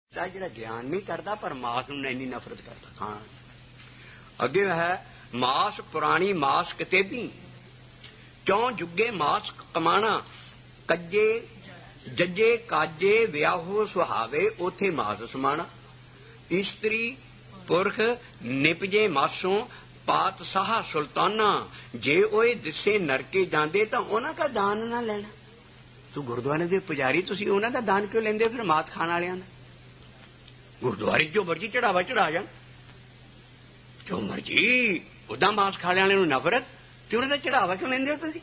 ਜਿਹੜਾ ਗਿਆਨ ਨਹੀਂ ਕਰਦਾ ਪਰ ਮਾਸ ਨੂੰ ਇੰਨੀ ਨਫ਼ਰਤ ਕਰਦਾ ਖਾਣ। ਅੱਗੇ ਹੈ ਮਾਸ ਪੁਰਾਣੀ ਮਾਸ ਕਿਤੇਬੀ, ਕਿਉਂ ਜੁਗੇ ਮਾਸ ਕਮਾਣਾ, ਕੱਜੇ ਜੱਜੇ ਕਾਜੇ ਵਿਆਹੋ ਸੁਹਾਵੇ, ਉਥੇ ਮਾਸ ਸਮਾਣਾ। ਇਸਤਰੀ ਪੁਰਖ ਨਿਪਜੇ ਮਾਸੋਂ, ਪਾਤ ਸਾਹਾ ਸੁਲਤਾਨਾ, ਜੇ ਉਹ ਦਿਸੇ ਨਰਕੇ ਜਾਂਦੇ ਤਾਂ ਉਹਨਾਂ ਦਾ ਦਾਨ ਨਾ ਲੈਣਾ। ਤੂੰ ਗੁਰਦੁਆਰੇ ਦੇ ਪੁਜਾਰੀ, ਤੁਸੀਂ ਉਹਨਾਂ ਦਾ ਦਾਨ ਕਿਉਂ ਲੈਂਦੇ ਹੋ ਫਿਰ ਮਾਸ ਖਾਣ ਵਾਲਿਆਂ ਦਾ? ਗੁਰਦੁਆਰੇ ਜੋ ਮਰਜੀ ਚੜਾਵਾ ਚੜਾ ਜਾਣ, ਜੋ ਮਰਜੀ ਉਦਾਂ ਮਾਸ ਖਾਣ ਵਾਲਿਆਂ ਨੂੰ ਨਫ਼ਰਤ, ਤੇ ਉਹਨਾਂ ਦਾ ਚੜਾਵਾ ਕਿਉਂ ਲੈਂਦੇ ਹੋ ਤੁਸੀਂ?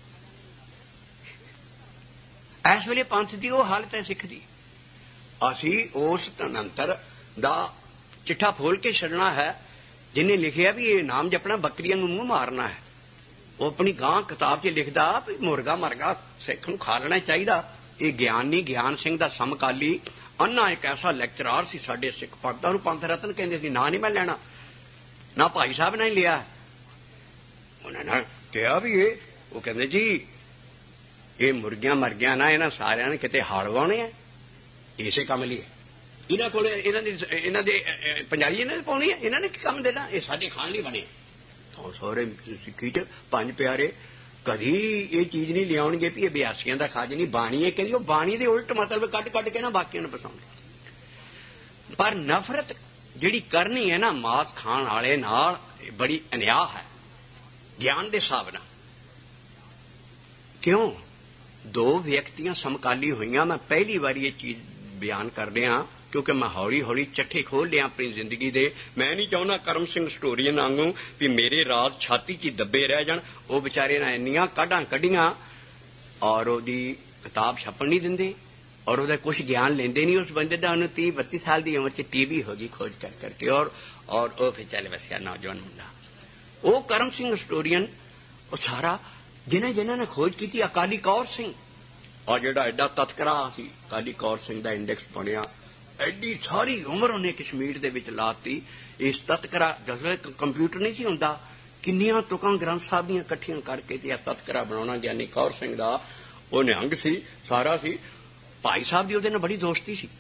ਇਸ ਵੇਲੇ ਪੰਥ ਦੀ ਉਹ ਹਾਲਤ ਹੈ ਸਿੱਖ ਦੀ। ਅਸੀਂ ਉਸ ਧਨੰਤਰ ਦਾ ਚਿੱਠਾ ਫੋਲ ਕੇ ਛੱਡਣਾ ਹੈ ਜਿਹਨੇ ਲਿਖਿਆ ਵੀ ਇਹ ਨਾਮ ਜਪਣਾ ਬੱਕਰੀਆਂ ਨੂੰ ਮੂੰਹ ਮਾਰਨਾ ਹੈ। ਉਹ ਆਪਣੀ ਗਾਂ ਕਿਤਾਬ 'ਚ ਲਿਖਦਾ ਵੀ ਮੁਰਗਾ ਮਰਗਾ ਸਿੱਖ ਨੂੰ ਖਾ ਲੈਣਾ ਚਾਹੀਦਾ। ਇਹ ਗਿਆਨੀ ਗਿਆਨ ਸਿੰਘ ਦਾ ਸਮਕਾਲੀ ਅੰਨਾ ਇੱਕ ਐਸਾ ਲੈਕਚਰਾਰ ਸੀ ਸਾਡੇ ਸਿੱਖ ਪੰਥ ਦਾ, ਉਹਨੂੰ ਪੰਥ ਰਤਨ ਕਹਿੰਦੇ ਸੀ। ਨਾ ਨਹੀਂ ਮੈਂ ਲੈਣਾ, ਨਾ ਭਾਈ ਸਾਹਿਬ ਨੇ ਲਿਆ। ਉਹਨਾਂ ਨੇ ਕਿਹਾ ਵੀ ਇਹ, ਉਹ ਕਹਿੰਦੇ ਜੀ ਇਹ ਮੁਰਗੀਆਂ ਮਰ ਗਿਆ ਨਾ, ਇਹਨਾਂ ਸਾਰਿਆਂ ਨੇ ਕਿਤੇ ਹਲ ਵਾਉਣੇ ਆ, ਇਸੇ ਕੰਮ ਲਈ ਇਹਨਾਂ ਕੋਲ ਇਹਨਾਂ ਦੇ ਪੰਜਾਲੀ ਇਹਨਾਂ ਨੇ ਪਾਉਣੀ ਹੈ, ਇਹਨਾਂ ਨੇ ਕੀ ਕੰਮ ਦੇਣਾ, ਇਹ ਸਾਡੇ ਖਾਣ ਲਈ ਬਣੇ। ਤਾਂ ਸਹੁਰੇ ਸਿੱਖੀ 'ਚ ਪੰਜ ਪਿਆਰੇ ਕਦੀ ਇਹ ਚੀਜ਼ ਨਹੀਂ ਲਿਆਉਣਗੇ ਵੀ ਇਹ ਬਿਆਸੀਆਂ ਦਾ ਖਾਜ ਨਹੀਂ। ਬਾਣੀ ਇਹ ਕਹਿੰਦੀ, ਉਹ ਬਾਣੀ ਦੇ ਉਲਟ ਮਤਲਬ ਕੱਢ ਕੱਢ ਕੇ ਨਾ ਬਾਕੀਆਂ ਨੂੰ ਪਸਾਉਂਦੇ। ਪਰ ਨਫ਼ਰਤ ਜਿਹੜੀ ਕਰਨੀ ਹੈ ਨਾ ਮਾਸ ਖਾਣ ਵਾਲੇ ਨਾਲ, ਬੜੀ ਅਨਿਆਹ ਹੈ ਗਿਆਨ ਦੇ ਹਿਸਾਬ ਨਾਲ। ਕਿਉਂ? ਦੋ ਵਿਅਕਤੀਆਂ ਸਮਕਾਲੀ ਹੋਈਆਂ। ਮੈਂ ਪਹਿਲੀ ਵਾਰੀ ਇਹ ਚੀਜ਼ ਬਿਆਨ ਕਰ ਰਿਹਾ ਕਿਉਂਕਿ ਮੈਂ ਹੌਲੀ ਹੌਲੀ ਚੱਠੇ ਖੋਲ ਲਿਆ ਆਪਣੀ ਜ਼ਿੰਦਗੀ ਦੇ। ਮੈਂ ਨਹੀਂ ਚਾਹੁੰਦਾ ਕਰਮ ਸਿੰਘ ਸਟੋਰੀਅਨ ਵਾਂਗੂ ਵੀ ਮੇਰੇ ਰਾਜ ਛਾਤੀ 'ਚ ਦੱਬੇ ਰਹਿ ਜਾਣ। ਉਹ ਵਿਚਾਰੇ ਨੇ ਇੰਨੀਆਂ ਕਾਢਾਂ ਕੱਢੀਆਂ ਔਰ ਉਹਦੀ ਕਿਤਾਬ ਛਪਣ ਨਹੀਂ ਦਿੰਦੇ ਔਰ ਉਹਦਾ ਕੁਛ ਗਿਆਨ ਲੈਂਦੇ ਨਹੀਂ। ਉਸ ਬੰਦੇ ਦਾ ਉਹਨੂੰ 30-32 ਸਾਲ ਦੀ ਉਮਰ 'ਚ TB ਹੋ ਗਈ ਖੋਜ ਕਰ ਕਰਕੇ ਔਰ ਉਹ ਫਿਰ ਚੱਲ ਵਸਿਆ ਨੌਜਵਾਨ ਮੁੰਡਾ। ਉਹ ਕਰਮ ਸਿੰਘ ਸਟੋਰੀਅਨ ਉਹ ਸਾਰਾ ਜਿਨ੍ਹਾਂ ਨੇ ਖੋਜ ਕੀਤੀ। ਅਕਾਲੀ ਕੌਰ ਸਿੰਘ ਔਰ ਜਿਹੜਾ ਐਡਾ ਤਤਕਰਾ ਸੀ ਅਕਾਲੀ ਕੌਰ ਸਿੰਘ ਦਾ ਇੰਡੈਕਸ ਬਣਿਆ। ਐਡੀ ਸਾਰੀ ਉਮਰ ਉਹਨੇ ਕਸ਼ਮੀਰ ਦੇ ਵਿੱਚ ਲਾਤੀ ਇਸ ਤਤਕਰਾ। ਜਦੋਂ ਕੰਪਿਊਟਰ ਨਹੀਂ ਸੀ ਹੁੰਦਾ, ਕਿੰਨੀਆਂ ਤੁਕਾਂ ਗ੍ਰੰਥ ਸਾਹਿਬ ਦੀਆਂ ਇਕੱਠੀਆਂ ਕਰਕੇ ਤੇ ਤਤਕਰਾ ਬਣਾਉਣਾ ਗਿਆਨੀ ਕੌਰ ਸਿੰਘ ਦਾ ਉਹ ਨਿਹੰਗ ਸੀ ਸਾਰਾ ਸੀ। ਭਾਈ ਸਾਹਿਬ ਦੀ ਉਹਦੇ ਨਾਲ ਬੜੀ ਦੋਸਤੀ ਸੀ,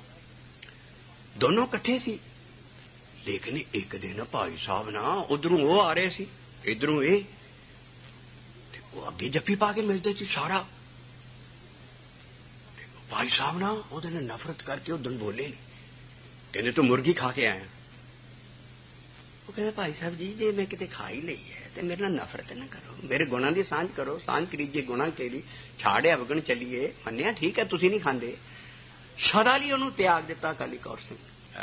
ਦੋਨੋਂ ਇਕੱਠੇ ਸੀ। ਲੇਕਿਨ ਇੱਕ ਦਿਨ ਭਾਈ ਸਾਹਿਬ ਨਾ ਉਧਰੋਂ ਉਹ ਆ ਰਹੇ ਸੀ, ਇਧਰੋਂ ਇਹ, ਤੇ ਉਹ ਅੱਗੇ ਜੱਫੀ ਪਾ ਕੇ ਮਿਲਦੇ ਸੀ ਸਾਰਾ। ਭਾਈ ਸਾਹਿਬ ਨਾ ਉਹਦੇ ਨਾਲ ਨਫ਼ਰਤ ਕਰਕੇ ਉਹ ਦਿਨ ਬੋਲੇ ਨਹੀਂ, ਕਹਿੰਦੇ ਤੂੰ ਮੁਰਗੀ ਖਾ ਕੇ ਆਇਆ। ਉਹ ਕਹਿੰਦੇ ਭਾਈ ਸਾਹਿਬ ਜੀ ਜੇ ਮੈਂ ਕਿਤੇ ਖਾ ਹੀ ਲਈ ਹੈ ਤੇ ਮੇਰੇ ਨਾਲ ਨਫ਼ਰਤ ਨਾ ਕਰੋ, ਮੇਰੇ ਗੁਣਾਂ ਦੀ ਸਾਂਝ ਕਰੋ। ਸਾਂਝ ਕਰੀਜੇ ਗੁਣਾਂ ਕੇ ਲਈ, ਛਾੜਿਆ ਵਗਣ ਚੱਲੀਏ। ਮੰਨਿਆ ਠੀਕ ਹੈ ਤੁਸੀਂ ਨਹੀਂ ਖਾਂਦੇ, ਸਦਾ ਲਈ ਉਹਨੂੰ ਤਿਆਗ ਦਿੱਤਾ ਅਕਾਲੀ ਕੌਰ ਸਿੰਘ।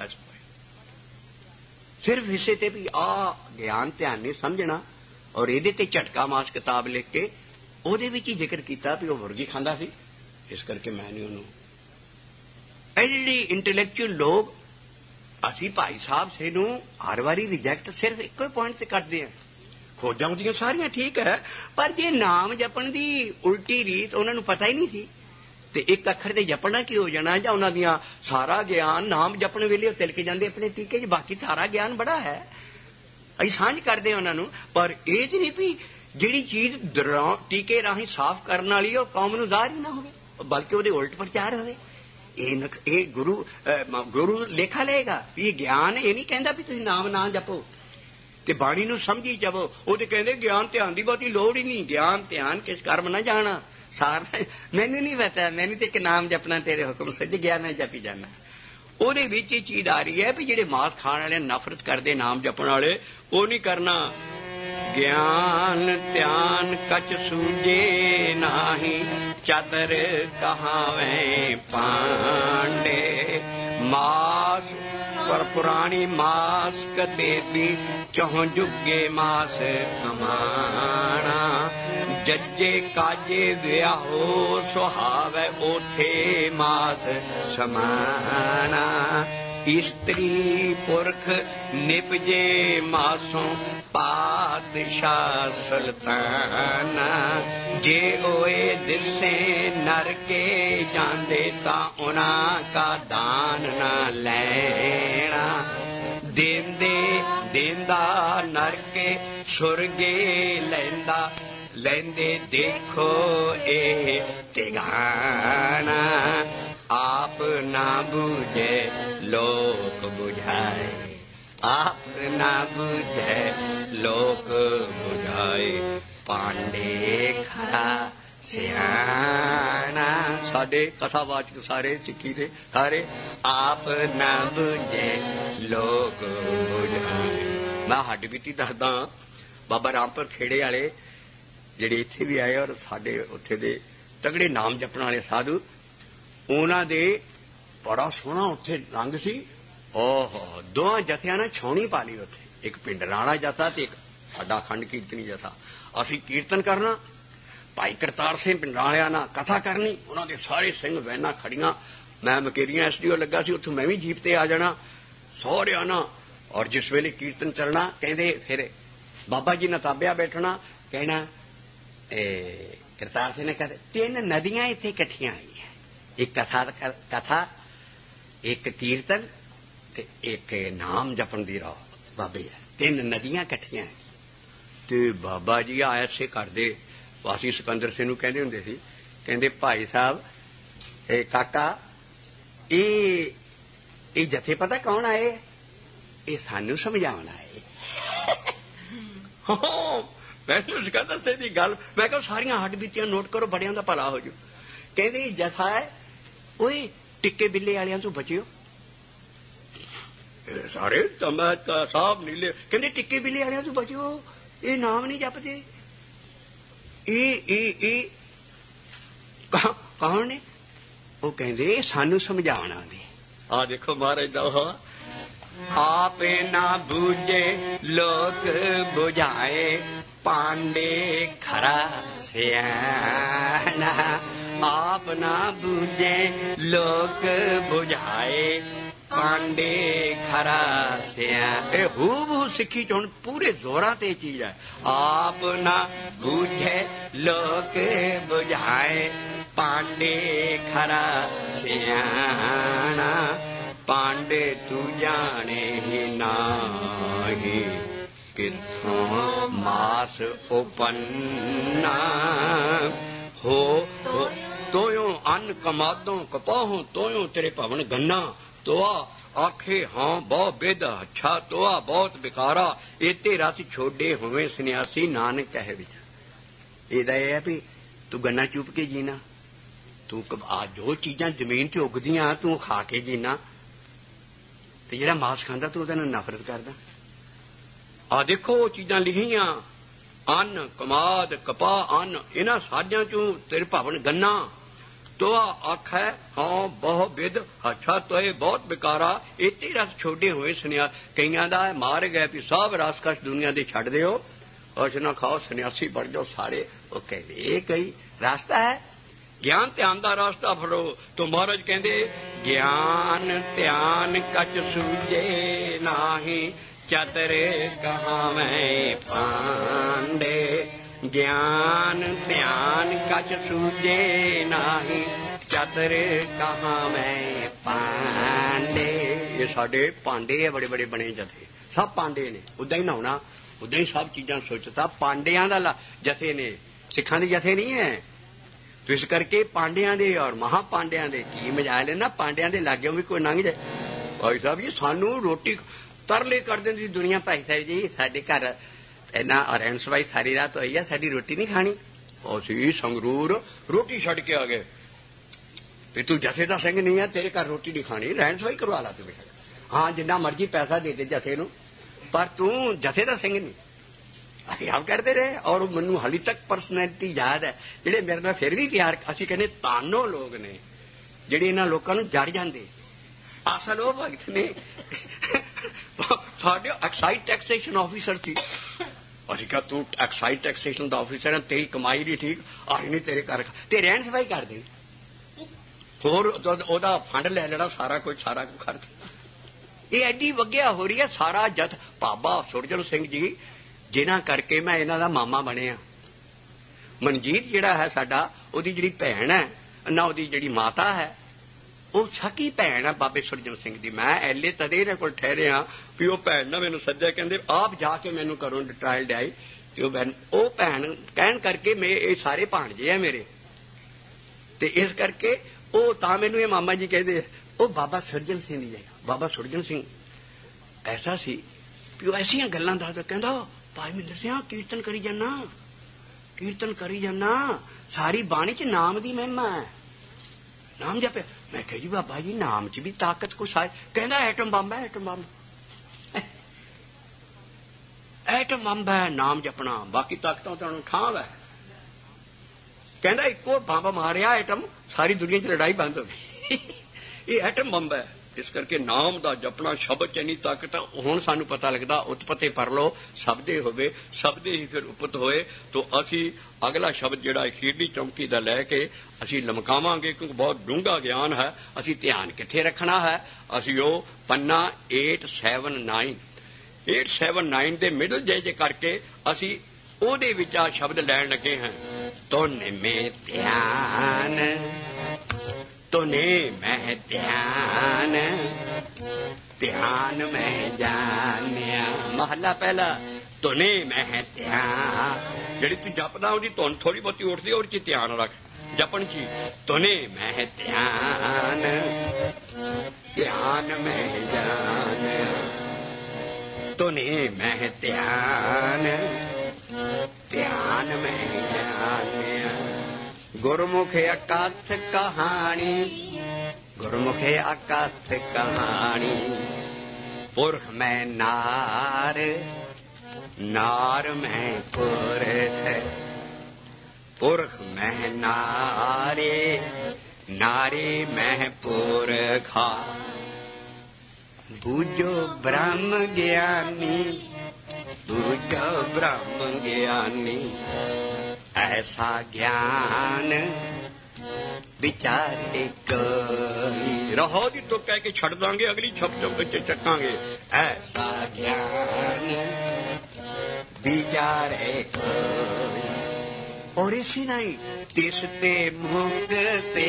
ਸਿਰਫ ਹਿੱਸੇ ਤੇ ਵੀ ਆ ਗਿਆਨ ਧਿਆਨ ਨਹੀਂ ਸਮਝਣਾ। ਔਰ ਇਹਦੇ ਤੇ ਝਟਕਾ ਮਾਸ ਕਿਤਾਬ ਲਿਖ ਕੇ ਉਹਦੇ ਵਿੱਚ ਹੀ ਜ਼ਿਕਰ ਕੀਤਾ ਵੀ ਉਹ ਮੁਰਗੀ ਖਾਂਦਾ ਸੀ, ਇਸ ਕਰਕੇ ਮੈਂ ਨਹੀਂ ਉਹਨੂੰ। ਇਹ ਜਿਹੜੀ ਇੰਟੈਲੈਕਚੁਅਲ ਲੋਕ ਅਸੀਂ ਭਾਈ ਸਾਹਿਬ ਸੇ ਨੂੰ ਹਰ ਵਾਰੀ ਰਿਜੈਕਟ ਸਿਰਫ ਇੱਕੋ ਪੁਆਇੰਟ ਤੇ ਕਰਦੇ ਹਾਂ। ਖੋਜਾਂ ਉਹਦੀਆਂ ਸਾਰੀਆਂ ਠੀਕ ਹੈ, ਪਰ ਜੇ ਨਾਮ ਜਪਣ ਦੀ ਉਲਟੀ ਰੀਤ ਉਹਨਾਂ ਨੂੰ ਪਤਾ ਹੀ ਨਹੀਂ ਸੀ ਤੇ ਇੱਕ ਅੱਖਰ ਤੇ ਜਪਣਾ ਕੀ ਹੋ ਜਾਣਾ, ਜਾਂ ਉਹਨਾਂ ਦੀਆਂ ਸਾਰਾ ਗਿਆਨ ਨਾਮ ਜਪਣ ਵੇਲੇ ਉਹ ਤਿਲਕ ਜਾਂਦੇ ਆਪਣੇ ਟੀਕੇ 'ਚ, ਬਾਕੀ ਸਾਰਾ ਗਿਆਨ ਬੜਾ ਹੈ। ਅਸੀਂ ਸਾਂਝ ਕਰਦੇ ਉਹਨਾਂ ਨੂੰ, ਪਰ ਇਹ ਚ ਨਹੀਂ ਵੀ ਜਿਹੜੀ ਚੀਜ਼ ਟੀਕੇ ਰਾਹੀਂ ਸਾਫ਼ ਕਰਨ ਵਾਲੀ ਉਹ ਕੌਮ ਨੂੰ ਜ਼ਾਹਰ ਹੀ ਨਾ ਹੋਵੇ, ਬਲਕਿ ਉਹਦੇ ਉਲਟ ਪ੍ਰਚਾਰ ਹੋਵੇ। ਇਹ ਗੁਰੂ ਲੇਖਾ ਲਏਗਾ ਵੀ ਇਹ ਗਿਆਨ ਇਹ ਨਹੀਂ ਕਹਿੰਦਾ ਵੀ ਤੁਸੀਂ ਨਾਮ ਨਾ ਜਪੋ ਤੇ ਬਾਣੀ ਨੂੰ ਸਮਝੀ ਜਾਵੋ। ਉਹ ਤੇ ਕਹਿੰਦੇ ਗਿਆਨ ਧਿਆਨ ਦੀ ਬਹੁਤੀ ਲੋੜ ਹੀ ਨਹੀਂ, ਗਿਆਨ ਧਿਆਨ ਕਿਸ ਕਰਮ ਨਾ ਜਾਣਾ ਸਾਰਾ। ਮੈਨੂੰ ਨਹੀਂ ਪਤਾ, ਮੈਨੂੰ ਤੇ ਇੱਕ ਨਾਮ ਜਪਣਾ ਤੇਰੇ ਹੁਕਮ ਸੱਜ ਗਿਆ, ਮੈਂ ਜਪੀ ਜਾਣਾ। ਉਹਦੇ ਵਿੱਚ ਇਹ ਚੀਜ਼ ਆ ਰਹੀ ਹੈ ਵੀ ਜਿਹੜੇ ਮਾਸ ਖਾਣ ਵਾਲੇ ਨਫ਼ਰਤ ਕਰਦੇ ਨਾਮ ਜਪਣ ਵਾਲੇ, ਉਹ ਨਹੀਂ ਕਰਨਾ। ਗਿਆਨ ਧਿਆਨ ਕਛ ਸੂਝੇ ਨਾਹੀ, ਚਾਦਰ ਕਹਾਵੇਂ ਪਾਂਡੇ। ਮਾਸ ਪਰ ਪੁਰਾਣੀ ਮਾਸ ਕਤੇਬੀ, ਚਹੁ ਜੁਗੇ ਮਾਸ ਕਮਾਣਾ। ਜੱਜੇ ਕਾਜੇ ਵਿਆਹੋ ਸੁਹਾਵੇ, ਉਥੇ ਮਾਸ ਸਮਾਣਾ। ਇਸਤਰੀ ਪੁਰਖ ਨਿਪਜੇ ਮਾਸੋਂ, ਪਾਤਸ਼ਾਹ ਸੁਲਤਾਨਾ। ਜੇ ਓਏ ਦਿਸੇ ਨਰਕੇ ਜਾਂਦੇ, ਤਾਂ ਉਹਨਾਂ ਕਾ ਦਾਨ ਨਾ ਲੈਣਾ। ਦੇਂਦੇ ਦੇਂਦਾ ਨਰਕੇ, ਸੁਰਗੇ ਲੈਂਦਾ ਲੈਂਦੇ, ਦੇਖੋ ਇਹ ਤਿਗਾਣਾ। आप ना बूझे लोक बुझाए, आप ना बूझे लोक बुझाए, पांडे खरा सियाना। साडे कथावाचक सारे सिੱਖੀ ਦੇ ਸਾਰੇ ਆਪ ਨਾ ਬੁਝੇ ਲੋਕ ਬੁਝਾਏ। ਮੈਂ ਹੱਡ ਬੀਤੀ ਦੱਸਦਾ, ਬਾਬਾ ਰਾਮਪੁਰ ਖੇੜੇ ਵਾਲੇ ਜਿਹੜੇ ਇੱਥੇ ਵੀ ਆਏ ਔਰ ਸਾਡੇ ਉੱਥੇ ਦੇ ਤਗੜੇ ਨਾਮ ਜਪਣ ਵਾਲੇ ਸਾਧੂ, ਉਹਨਾਂ ਦੇ ਬੜਾ ਸੋਹਣਾ ਉੱਥੇ ਰੰਗ ਸੀ। ਓਹ ਦੋਹਾਂ ਜਥਿਆਂ ਨੇ ਛਾਉਣੀ ਪਾ ਲਈ ਉੱਥੇ, ਇੱਕ ਪਿੰਡਰਾਂ ਵਾਲਾ ਜਥਾ ਤੇ ਇੱਕ ਸਾਡਾ ਅਖੰਡ ਕੀਰਤਨੀ ਜਥਾ। ਅਸੀਂ ਕੀਰਤਨ ਕਰਨਾ, ਭਾਈ ਕਰਤਾਰ ਸਿੰਘ ਪਿੰਡਰਾਂ ਵਾਲਿਆਂ ਨਾਲ ਕਥਾ ਕਰਨੀ, ਉਹਨਾਂ ਦੇ ਸਾਰੇ ਸਿੰਘ ਵੈਨਾਂ ਖੜੀਆਂ। ਮੈਂ ਮਕੇਰੀਆਂ ਐਸਡੀਓ ਲੱਗਾ ਸੀ, ਉੱਥੋਂ ਮੈਂ ਵੀ ਜੀਪ ਤੇ ਆ ਜਾਣਾ ਸਹੁਰਿਆਂ ਨਾਲ। ਔਰ ਜਿਸ ਵੇਲੇ ਕੀਰਤਨ ਚੱਲਣਾ, ਕਹਿੰਦੇ ਫਿਰ ਬਾਬਾ ਜੀ ਨਾਲ ਤਾਬਿਆ ਬੈਠਣਾ, ਕਹਿਣਾ ਕਰਤਾਰ ਸਿੰਘ ਨੇ ਕਹਿੰਦੇ 3 ਨਦੀਆਂ ਇੱਥੇ ਇਕੱਠੀਆਂ ਆਈਆਂ, ਇੱਕ ਕਥਾ ਇੱਕ ਕੀਰਤਨ ਤੇ ਇੱਕ ਨਾਮ ਜਪਣ ਦੀ ਰਾਹ। ਬਾਬੇ 3 ਨਦੀਆਂ ਇਕੱਠੀਆਂ ਤੇ ਬਾਬਾ ਜੀ ਐਸੇ ਕਰਦੇ। ਵਾਸੀ ਸਿਕੰਦਰ ਸਿੰਘ ਨੂੰ ਕਹਿੰਦੇ ਹੁੰਦੇ ਸੀ, ਕਹਿੰਦੇ ਭਾਈ ਸਾਹਿਬ ਇਹ ਕਾਕਾ ਇਹ ਜਥੇ ਪਤਾ ਕੌਣ ਆਏ, ਇਹ ਸਾਨੂੰ ਸਮਝਾਉਣ ਆਏ। ਮੈਨੂੰ ਸਿਕੰਦਰ ਸਿੰਘ ਦੀ ਗੱਲ, ਮੈਂ ਕਿਹਾ ਸਾਰੀਆਂ ਹੱਡ ਬੀਤੀਆਂ ਨੋਟ ਕਰੋ, ਬੜਿਆਂ ਦਾ ਭਲਾ ਹੋ ਜੂ। ਕਹਿੰਦੇ ਜਥਾ ਹੈ, ਓਏ ਟਿੱਕੇ ਬਿੱਲੇ ਵਾਲਿਆਂ ਤੋਂ ਬਚਿਓ। ਸਾਰੇ ਤਮਾਕਾ ਸਾਹਿਬ ਨੀਲੇ, ਕਹਿੰਦੇ ਟਿੱਕੇ ਬਿੱਲੇ ਵਾਲਿਆਂ ਤੋਂ ਬਚਿਓ, ਇਹ ਨਾਮ ਨਹੀਂ ਜਪਦੇ। ਇਹ ਕੌਣ ਨੇ? ਉਹ ਕਹਿੰਦੇ ਸਾਨੂੰ ਸਮਝਾਉਣ ਆਉਂਦੇ। ਆ ਦੇਖੋ ਮਹਾਰਾਜ ਦਾ ਆਪੇ ਨਾ ਬੂਝੇ ਲੋਕ ਬੁਝਾਏ, ਪਾਂਡੇ ਖਰਾ ਸਿਆਣਾ। ਆਪ ਨਾ ਬੂਝੇ ਲੋਕ ਬੁਝਾਏ, ਪਾਂਡੇ ਖਰਾ ਸਿਆ। ਇਹ ਹੂਬਹੂ ਸਿੱਖੀ ਚ ਹੁਣ ਪੂਰੇ ਜ਼ੋਰਾਂ ਤੇ ਚੀਜ਼ ਹੈ। ਆਪ ਨਾ ਬੂਝੇ ਲੋਕ ਬੁਝਾਏ, ਪਾਂਡੇ ਖਰਾ ਸਿਆਣਾ। ਪਾਂਡੇ ਤੂੰ ਜਾਣੇ ਹੀ ਨਾਹੀ, ਕਿੱਥੋਂ ਮਾਸ ਉਪੰਨਾ। ਹੋ ਤੋਇਓ ਅੰਨ ਕਮਾਦੋਂ ਕਪਾਹੋਂ, ਤੋਇਓ ਤੇਰੇ ਭਵਨ ਗੰਨਾ। ਤੋਆ ਆਖੇ ਹਾਂ ਬਹੁ ਬਿਦ, ਅੱਛਾ ਤੋਆ ਬਹੁਤ ਬਿਕਾਰਾ। ਇਤੇ ਰਸ ਛੋਡੇ ਹੋਵੇ ਸੰਨਿਆਸੀ, ਨਾਨਕ ਕਹੇ ਵਿੱਚ। ਇਹਦਾ ਇਹ ਹੈ ਵੀ ਤੂੰ ਗੰਨਾ ਚੁੱਪ ਕੇ ਜੀਣਾ, ਤੂੰ ਆ ਜੋ ਚੀਜ਼ਾਂ ਜ਼ਮੀਨ 'ਚ ਉਗਦੀਆਂ ਤੂੰ ਖਾ ਕੇ ਜੀਣਾ, ਤੇ ਜਿਹੜਾ ਮਾਸ ਖਾਂਦਾ ਤੂੰ ਉਹਦੇ ਨਾਲ ਨਫ਼ਰਤ ਕਰਦਾ। ਆ ਦੇਖੋ ਉਹ ਚੀਜ਼ਾਂ ਲਿਖੀਆਂ, ਅੰਨ ਕਮਾਦ ਕਪਾਹ ਅੰਨ, ਇਹਨਾਂ ਸਾਰਿਆਂ 'ਚੋਂ ਤੇਰੇ ਭਵਨ ਗੰਨਾ। ਤੋਆ ਆਖੈ ਹਾਂ ਬਹੁ ਬਿਦ, ਅੱਛਾ ਤੋਏ ਬਹੁਤ ਬਿਕਾਰਾ। ਇਤੇ ਰਸ ਛੋਡੇ ਹੋਏ ਸੰਨਿਆਸ। ਕਈਆਂ ਦਾ ਮਾਰ ਗਏ ਵੀ ਸਭ ਰਸਕਸ਼ ਦੁਨੀਆ ਦੇ ਛੱਡ ਦਿਓ, ਉਸ ਨਾ ਖਾਓ, ਸੰਨਿਆਸੀ ਬਣ ਜਾਓ ਸਾਰੇ। ਉਹ ਕਹਿੰਦੇ ਇਹ ਕਈ ਰਸਤਾ ਹੈ, ਗਿਆਨ ਧਿਆਨ ਦਾ ਰਸਤਾ ਫੜੋ। ਤੋ ਮਹਾਰਾਜ ਕਹਿੰਦੇ ਗਿਆਨ ਧਿਆਨ ਕਛ ਸੂਝੇ ਨਾਹੀ, ਚਤਰ ਕਹਾਵੇਂ ਪਾਂਡੇ। ਗਿਆਨ ਧਿਆਨ ਕਛ ਸੂਝੇ ਨਾਹੀ, ਚਤਰ ਕਹਾਵੇਂ ਪਾਂਡੇ। ਇਹ ਸਾਡੇ ਪਾਂਡੇ ਆ, ਬੜੇ ਬੜੇ ਬਣੇ ਜਥੇ, ਸਭ ਪਾਂਡੇ ਨੇ। ਉਦਾਂ ਹੀ ਨਹਾਉਣਾ, ਉਦਾਂ ਹੀ ਸਭ ਚੀਜ਼ਾਂ ਸੋਚਤਾ, ਪਾਂਡਿਆਂ ਦਾ ਜਥੇ ਨੇ, ਸਿੱਖਾਂ ਦੇ ਜਥੇ ਨਹੀਂ ਹੈ। ਤੋ ਇਸ ਕਰਕੇ ਪਾਂਡਿਆਂ ਦੇ ਔਰ ਮਹਾ ਪਾਂਡਿਆਂ ਦੇ ਕੀ ਮਜਾਲ ਹੈ ਨਾ। ਪਾਂਡਿਆਂ ਦੇ ਲਾਗਿਓਂ ਵੀ ਕੋਈ ਲੰਘ ਜਾਏ, ਭਾਈ ਸਾਹਿਬ ਜੀ ਸਾਨੂੰ ਰੋਟੀ ਤਰਲੇ ਕਰ ਦਿੰਦੀ ਦੁਨੀਆ। ਭਾਈ ਸਾਹਿਬ ਜੀ ਸਾਡੇ ਘਰ ਇਹਨਾਂ ਰਹਿਣ ਸਵਾਈ ਸਾਰੀ ਰਾਤ ਹੋਈ ਆ, ਸਾਡੀ ਰੋਟੀ ਨਹੀਂ ਖਾਣੀ। ਅਸੀਂ ਸੰਗਰੂਰ ਰੋਟੀ ਛੱਡ ਕੇ ਆ ਗਏ ਵੀ ਤੂੰ ਜਥੇ ਦਾ ਸਿੰਘ ਨਹੀਂ ਆ, ਤੇਰੇ ਘਰ ਰੋਟੀ ਨਹੀਂ ਖਾਣੀ, ਰਹਿਣ ਸਵਾਈ ਕਰਵਾ ਲਾ ਤੂੰ। ਹਾਂ ਜਿੰਨਾ ਮਰਜ਼ੀ ਪੈਸਾ ਦੇ ਦੇ ਜਥੇ ਨੂੰ, ਪਰ ਤੂੰ ਜਥੇ ਦਾ ਸਿੰਘ ਨਹੀਂ। ਅਸੀਂ ਆਪ ਕਰਦੇ ਰਹੇ। ਔਰ ਮੈਨੂੰ ਹਾਲੀ ਤੱਕ ਪਰਸਨੈਲਿਟੀ ਯਾਦ ਹੈ, ਜਿਹੜੇ ਮੇਰੇ ਨਾਲ ਫਿਰ ਵੀ ਪਿਆਰ। ਅਸੀਂ ਕਹਿੰਦੇ ਤਾਨੋ ਲੋਕ ਨੇ ਜਿਹੜੇ ਇਹਨਾਂ ਲੋਕਾਂ ਨੂੰ ਜੜ ਜਾਂਦੇ। ਅਸਲ ਉਹ ਵਕਤ ਨੇ ਸਾਡੇ ਐਕਸਾਈਜ਼ ਟੈਕਸੇਸ਼ਨ ਆਫੀਸਰ ਸੀ। ਅਸੀਂ ਕਿਹਾ ਤੂੰ ਐਕਸਾਈਜ਼ ਟੈਕਸੇਸ਼ਨ ਦਾ ਆਫੀਸਰ ਹੈ, ਤੇਰੀ ਕਮਾਈ ਨਹੀਂ ਠੀਕ, ਆਈ ਨਹੀਂ ਤੇਰੇ ਘਰ ਤੇ ਰਹਿਣ ਸਫਾਈ ਕਰ ਦੇਣੀ, ਹੋਰ ਉਹਦਾ ਫੰਡ ਲੈ ਲੈਣਾ, ਸਾਰਾ ਕੁਝ ਖਰਚ। ਇਹ ਐਡੀ ਵਗਿਆ ਹੋ ਰਹੀ ਹੈ ਸਾਰਾ ਜਥ। ਬਾਬਾ ਸੁਰਜਨ ਸਿੰਘ ਜੀ ਜਿਨ੍ਹਾਂ ਕਰਕੇ ਮੈਂ ਇਹਨਾਂ ਦਾ ਮਾਮਾ ਬਣਿਆ। ਮਨਜੀਤ ਜਿਹੜਾ ਹੈ ਸਾਡਾ, ਉਹਦੀ ਜਿਹੜੀ ਭੈਣ ਹੈ ਨਾ, ਉਹਦੀ ਜਿਹੜੀ ਮਾਤਾ ਹੈ, ਉਹ ਸਕੀ ਭੈਣ ਹੈ ਬਾਬੇ ਸੁਰਜਨ ਸਿੰਘ ਦੀ। ਮੈਂ ਐਲੇ ਤਦੇ ਇਹਨਾਂ ਕੋਲ ਠਹਿਰਿਆ ਵੀ ਉਹ ਭੈਣ ਨਾ ਮੈਨੂੰ ਸੱਦਿਆ, ਕਹਿੰਦੇ ਆਪ ਜਾ ਕੇ ਮੈਨੂੰ ਕਰੋ ਟਰਾਇਲ ਡਾਈ। ਤੇ ਉਹ ਭੈਣ ਕਹਿਣ ਕਰਕੇ ਇਹ ਸਾਰੇ ਭਾਣਜੇ ਆ ਮੇਰੇ, ਤੇ ਇਸ ਕਰਕੇ ਉਹ ਤਾਂ ਮੈਨੂੰ ਇਹ ਮਾਮਾ ਜੀ ਕਹਿੰਦੇ, ਉਹ ਬਾਬਾ ਸੁਰਜਨ ਸਿੰਘ ਦੀ ਜਗ੍ਹਾ। ਬਾਬਾ ਸੁਰਜਨ ਸਿੰਘ ਐਸਾ ਸੀ ਵੀ ਉਹ ਐਸੀਆਂ ਗੱਲਾਂ ਦੱਸਦਾ, ਕਹਿੰਦਾ ਭਾਈ ਮਹਿੰਦਰ ਸਿੰਘ ਕੀਰਤਨ ਕਰੀ ਜਾਨਾ, ਕੀਰਤਨ ਕਰੀ ਜਾਨਾ, ਸਾਰੀ ਬਾਣੀ ਚ ਨਾਮ ਦੀ ਮਹਿਮਾ ਹੈ, ਨਾਮ ਜਪਿਆ। ਮੈਂ ਕਿਹਾ ਜੀ ਬਾਬਾ ਜੀ ਨਾਮ ਚ ਵੀ ਤਾਕਤ ਕੁਛ ਆਏ। ਕਹਿੰਦਾ ਐਟਮ ਬੰਬ ਹੈ, ਐਟਮ ਬੰਬ, ਐਟਮ ਬੰਬ ਹੈ ਨਾਮ ਜਪਣਾ, ਬਾਕੀ ਤਾਕਤਾਂ ਤੁਹਾਨੂੰ ਠਾਂ ਹੈ। ਕਹਿੰਦਾ ਇੱਕੋ ਬੰਬ ਮਾਰਿਆ ਐਟਮ, ਸਾਰੀ ਦੁਨੀਆ ਚ ਲੜਾਈ ਬੰਦ ਹੋ ਗਈ। ਇਹ ਐਟਮ ਬੰਬ ਹੈ। ਇਸ ਕਰਕੇ ਨਾਮ ਦਾ ਜਪਣਾ, ਸ਼ਬਦ ਚ ਇੰਨੀ ਤਾਕਤ ਹੈ। ਹੁਣ ਸਾਨੂੰ ਪਤਾ ਲੱਗਦਾ ਉਤਪਤੇ ਪਰ ਲੋ ਸਬਦੇ ਹੋਵੇ, ਸਬਦੇ ਹੀ ਫਿਰ ਉਪਤ ਹੋਏ। ਤੋ ਅਸੀਂ ਅਗਲਾ ਸ਼ਬਦ ਜਿਹੜਾ ਅਖੀਰਲੀ ਚੌਂਕੀ ਦਾ ਲੈ ਕੇ ਅਸੀਂ ਲਮਕਾਵਾਂਗੇ, ਕਿਉਂਕਿ ਬਹੁਤ ਡੂੰਘਾ ਗਿਆਨ ਹੈ। ਅਸੀਂ ਧਿਆਨ ਕਿੱਥੇ ਰੱਖਣਾ ਹੈ? ਅਸੀਂ ਉਹ ਪੰਨਾ 879 ਦੇ ਮਿਡਲ ਜੇ ਕਰਕੇ ਅਸੀਂ ਉਹਦੇ ਵਿੱਚ ਆ ਸ਼ਬਦ ਲੈਣ ਲੱਗੇ ਹਾਂ। ਤੋਨੇ ਮੈਂ ਧਿਆਨ, ਤੋਨੇ ਮੈਂ ਧਿਆਨ, ਧਿਆਨ ਮੈਂ ਜਾਣਿਆ। ਮਹਲਾ ਪਹਿਲਾ, ਤੋਨੇ ਮੈਂ ਧਿਆਨ। ਜਿਹੜੀ ਤੂੰ ਜਪਦਾ ਉਹਦੀ ਧੁਨ ਥੋੜੀ ਬਹੁਤੀ ਉੱਠਦੀ, ਉਹਦੇ ਚ ਧਿਆਨ ਰੱਖ ਜਪਣ ਚ। ਤੋਨੇ ਮੈਂ ਧਿਆਨ, ਧਿਆਨ ਮੈਂ ਜਾਣਿਆ, ਤੋਨੇ ਮੈਂ ਧਿਆਨ, ਧਿਆਨ ਮੈਂ ਜਾਣਿਆ। ਗੁਰਮੁਖ ਅਕਥ ਕਹਾਣੀ, ਗੁਰਮੁਖ ਅਕਥ ਕਹਾਣੀ। ਪੁਰਖ ਮੈਂ ਨਾਰ, ਨਾਰ ਮੈਂ ਪੁਰਖ, ਪੁਰਖ ਮੈਂ ਨਾਰੇ, ਨਾਰੇ ਮੈਂ ਪੁਰਖਾ। ਬੂਝੋ ਬ੍ਰਹਮ ਗਿਆਨੀ, ਬੂਝੋ ਬ੍ਰਹਮ ਗਿਆਨੀ। ਐਸਾ ਗਿਆਨ ਵਿਚਾਰੇ ਕੋਈ। ਰਹੋ ਦੀ ਤੋਂ ਕਹਿ ਕੇ ਛੱਡ ਦਾਂਗੇ, ਅਗਲੀ ਛਪ ਛਪ ਵਿੱਚ ਚੱਕਾਂਗੇ। ਐਸਾ ਗਿਆਨ ਵਿਚਾਰੇ ਕੋਈ। ਔਰ ਇਸੀ ਨਹੀਂ ਤਿਸ ਤੇ ਮੁਕਤੇ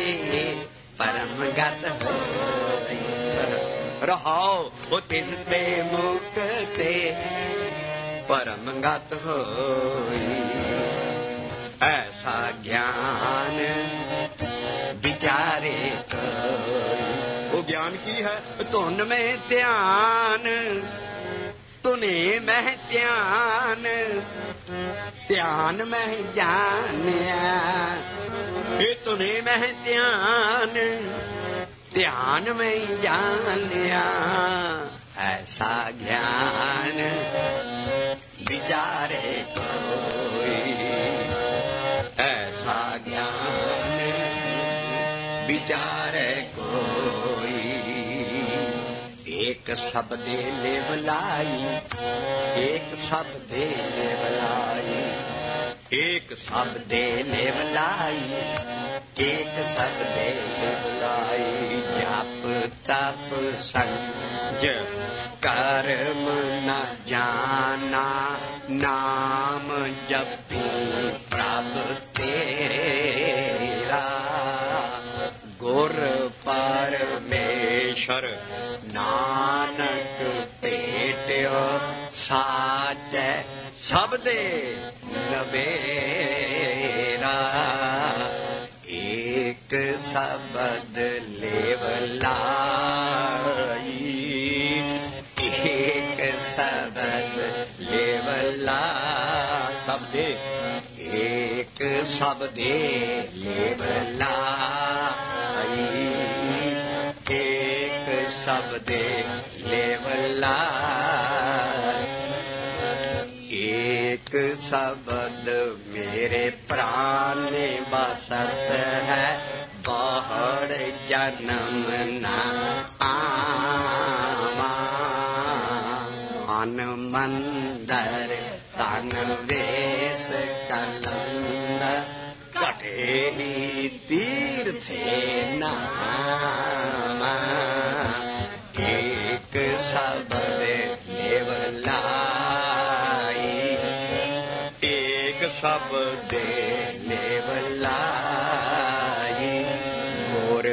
ਪਰਮਗਤ ਹੋਈ। ਰਹਾਓ ਉਹ ਤਿਸ ਤੇ ਮੁਕਤੇ ਪਰਮਗਤ ਹੋਈ। ਐਸਾ ਗਿਆਨ ਵਿਚਾਰੇ ਕੋਈ। ਉਹ ਗਿਆਨ ਕੀ ਹੈ? ਧੁਨ ਮੈਂ ਧਿਆਨ, ਧੁਨੇ ਮੈਂ ਧਿਆਨ, ਧਿਆਨ ਮੈਂ ਜਾਣਿਆ। ਇਹ ਧੁਨੇ ਮੈਂ ਧਿਆਨ, ਧਿਆਨ ਮੈਂ ਜਾਣਿਆ। ਐਸਾ ਗਿਆਨ ਵਿਚਾਰੇ ਕੋਈ। ਐਸਾ ਗਿਆਨ ਵਿਚਾਰੇ ਕੋਈ। ਇੱਕ ਸ਼ਬਦੇ ਲੇਵਲਾਈ, ਇੱਕ ਸ਼ਬਦੇ ਲੇਵਲਾਈ, ਇੱਕ ਸ਼ਬਦੇ ਲੇਵਲਾਈ, ਇੱਕ ਸ਼ਬਦੇ ਲੇਵਲਾਈ। ਜਪ ਤਪ ਸੰਜ ਕਰਮ ਨ ਜਾਨਾ, ਨਾਮ ਜਪੀ ਪ੍ਰਭ ਤੇਰਾ। ਗੁਰ ਪਰਮੇਸ਼ਰ ਨਾਨਕ ਭੇਟਿਓ, ਸਾਚੈ ਸਬਦੇ ਨਵੇਰਾ। ਏਕ ਸ਼ਬਦ ਲੇਵਲਾਈ, ਏਕ ਸ਼ਬਦ ਲੇਵਲਾ। ਸ਼ਬਦੇ ਏਕ ਸ਼ਬਦੇ ਲੇਵਲਾਈ, ਏਕ ਸ਼ਬਦੇ ਲੇਵਲਾਈ। ਏਕ ਸ਼ਬਦ ਮੇਰੇ ਪ੍ਰਾਨ ਬਸਤ ਹੈ, ਬਹੁੜ ਜਨਮ ਨਾ ਆਵਾ। ਮਨ ਮੰਦਰ ਤਨ ਵੇਸ ਕਲੰਦ, ਘਟੇ ਹੀ ਤੀਰਥੇ ਨਾਮਾ। ਏਕ ਸ਼ਬਦ ਲੇਵਲਾਈ, ਏਕ ਸ਼ਬਦ ਲੇਵਲਾਈ। ਗੁਰ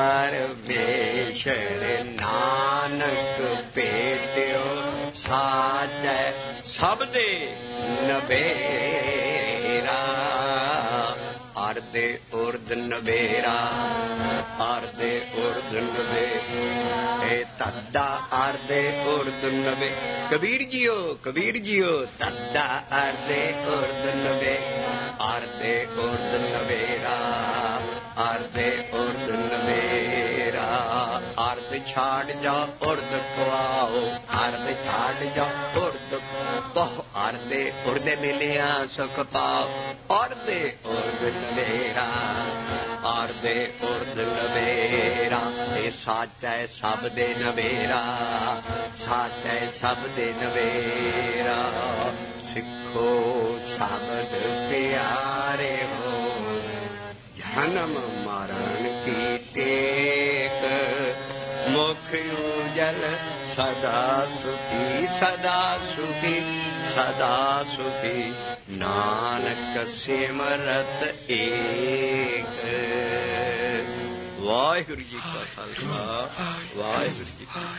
ਪਰਮੇਸ਼ਰ ਨਾਨਕ ਭੇਟਿਓ, ਸਾਚੈ ਸਬਦੇ ਨਵੇਰਾ। ਅਰਧ दे उर्द नवेरा, आर दे उर्द नवे, ए तद्दा आर दे उर्द नवे। कबीर जियो तद्दा आर दे उर्द नवे, आर दे उर्द नवेरा, आर दे उर्द नवेरा। अर्ध छाड़ जा उर्द खुआओ, अर्ध छाड़ जा उर्द कहो, अर्द उर्द मिलिया सुख पाओ, अर्द उर्द नवेरा, अर्द उर्द नवेरा। ये सच है सब दे नवेरा, सच है सब दे नवेरा। सिखो शब्द प्यारे हो, जन्म मरण की टेक, मुख उजल सदा सुखी, सदा सुखी, सदा सुखी। नानक सिमरत एक। वाहिगुरु जी का खालसा, वाहिगुरु जी का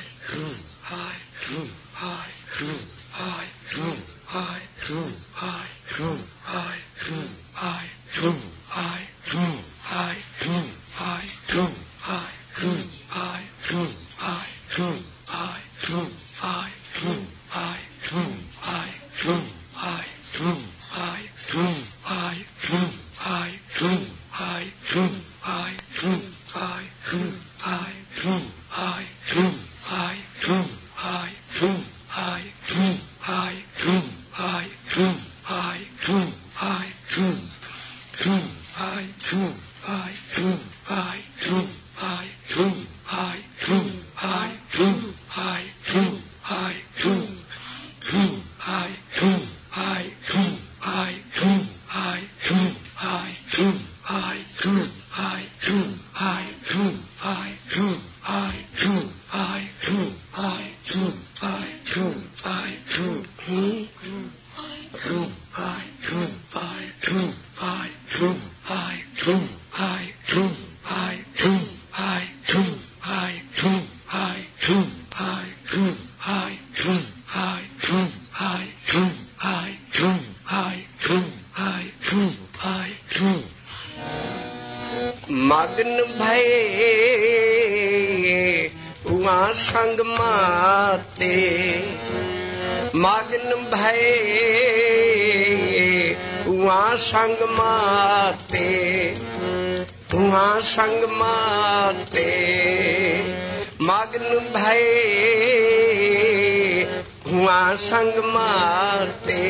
मग्न भये उहाँ संग माते, मग्न भये उहाँ संग माते, उहाँ संग माते। मग्न भये उहाँ संग माते,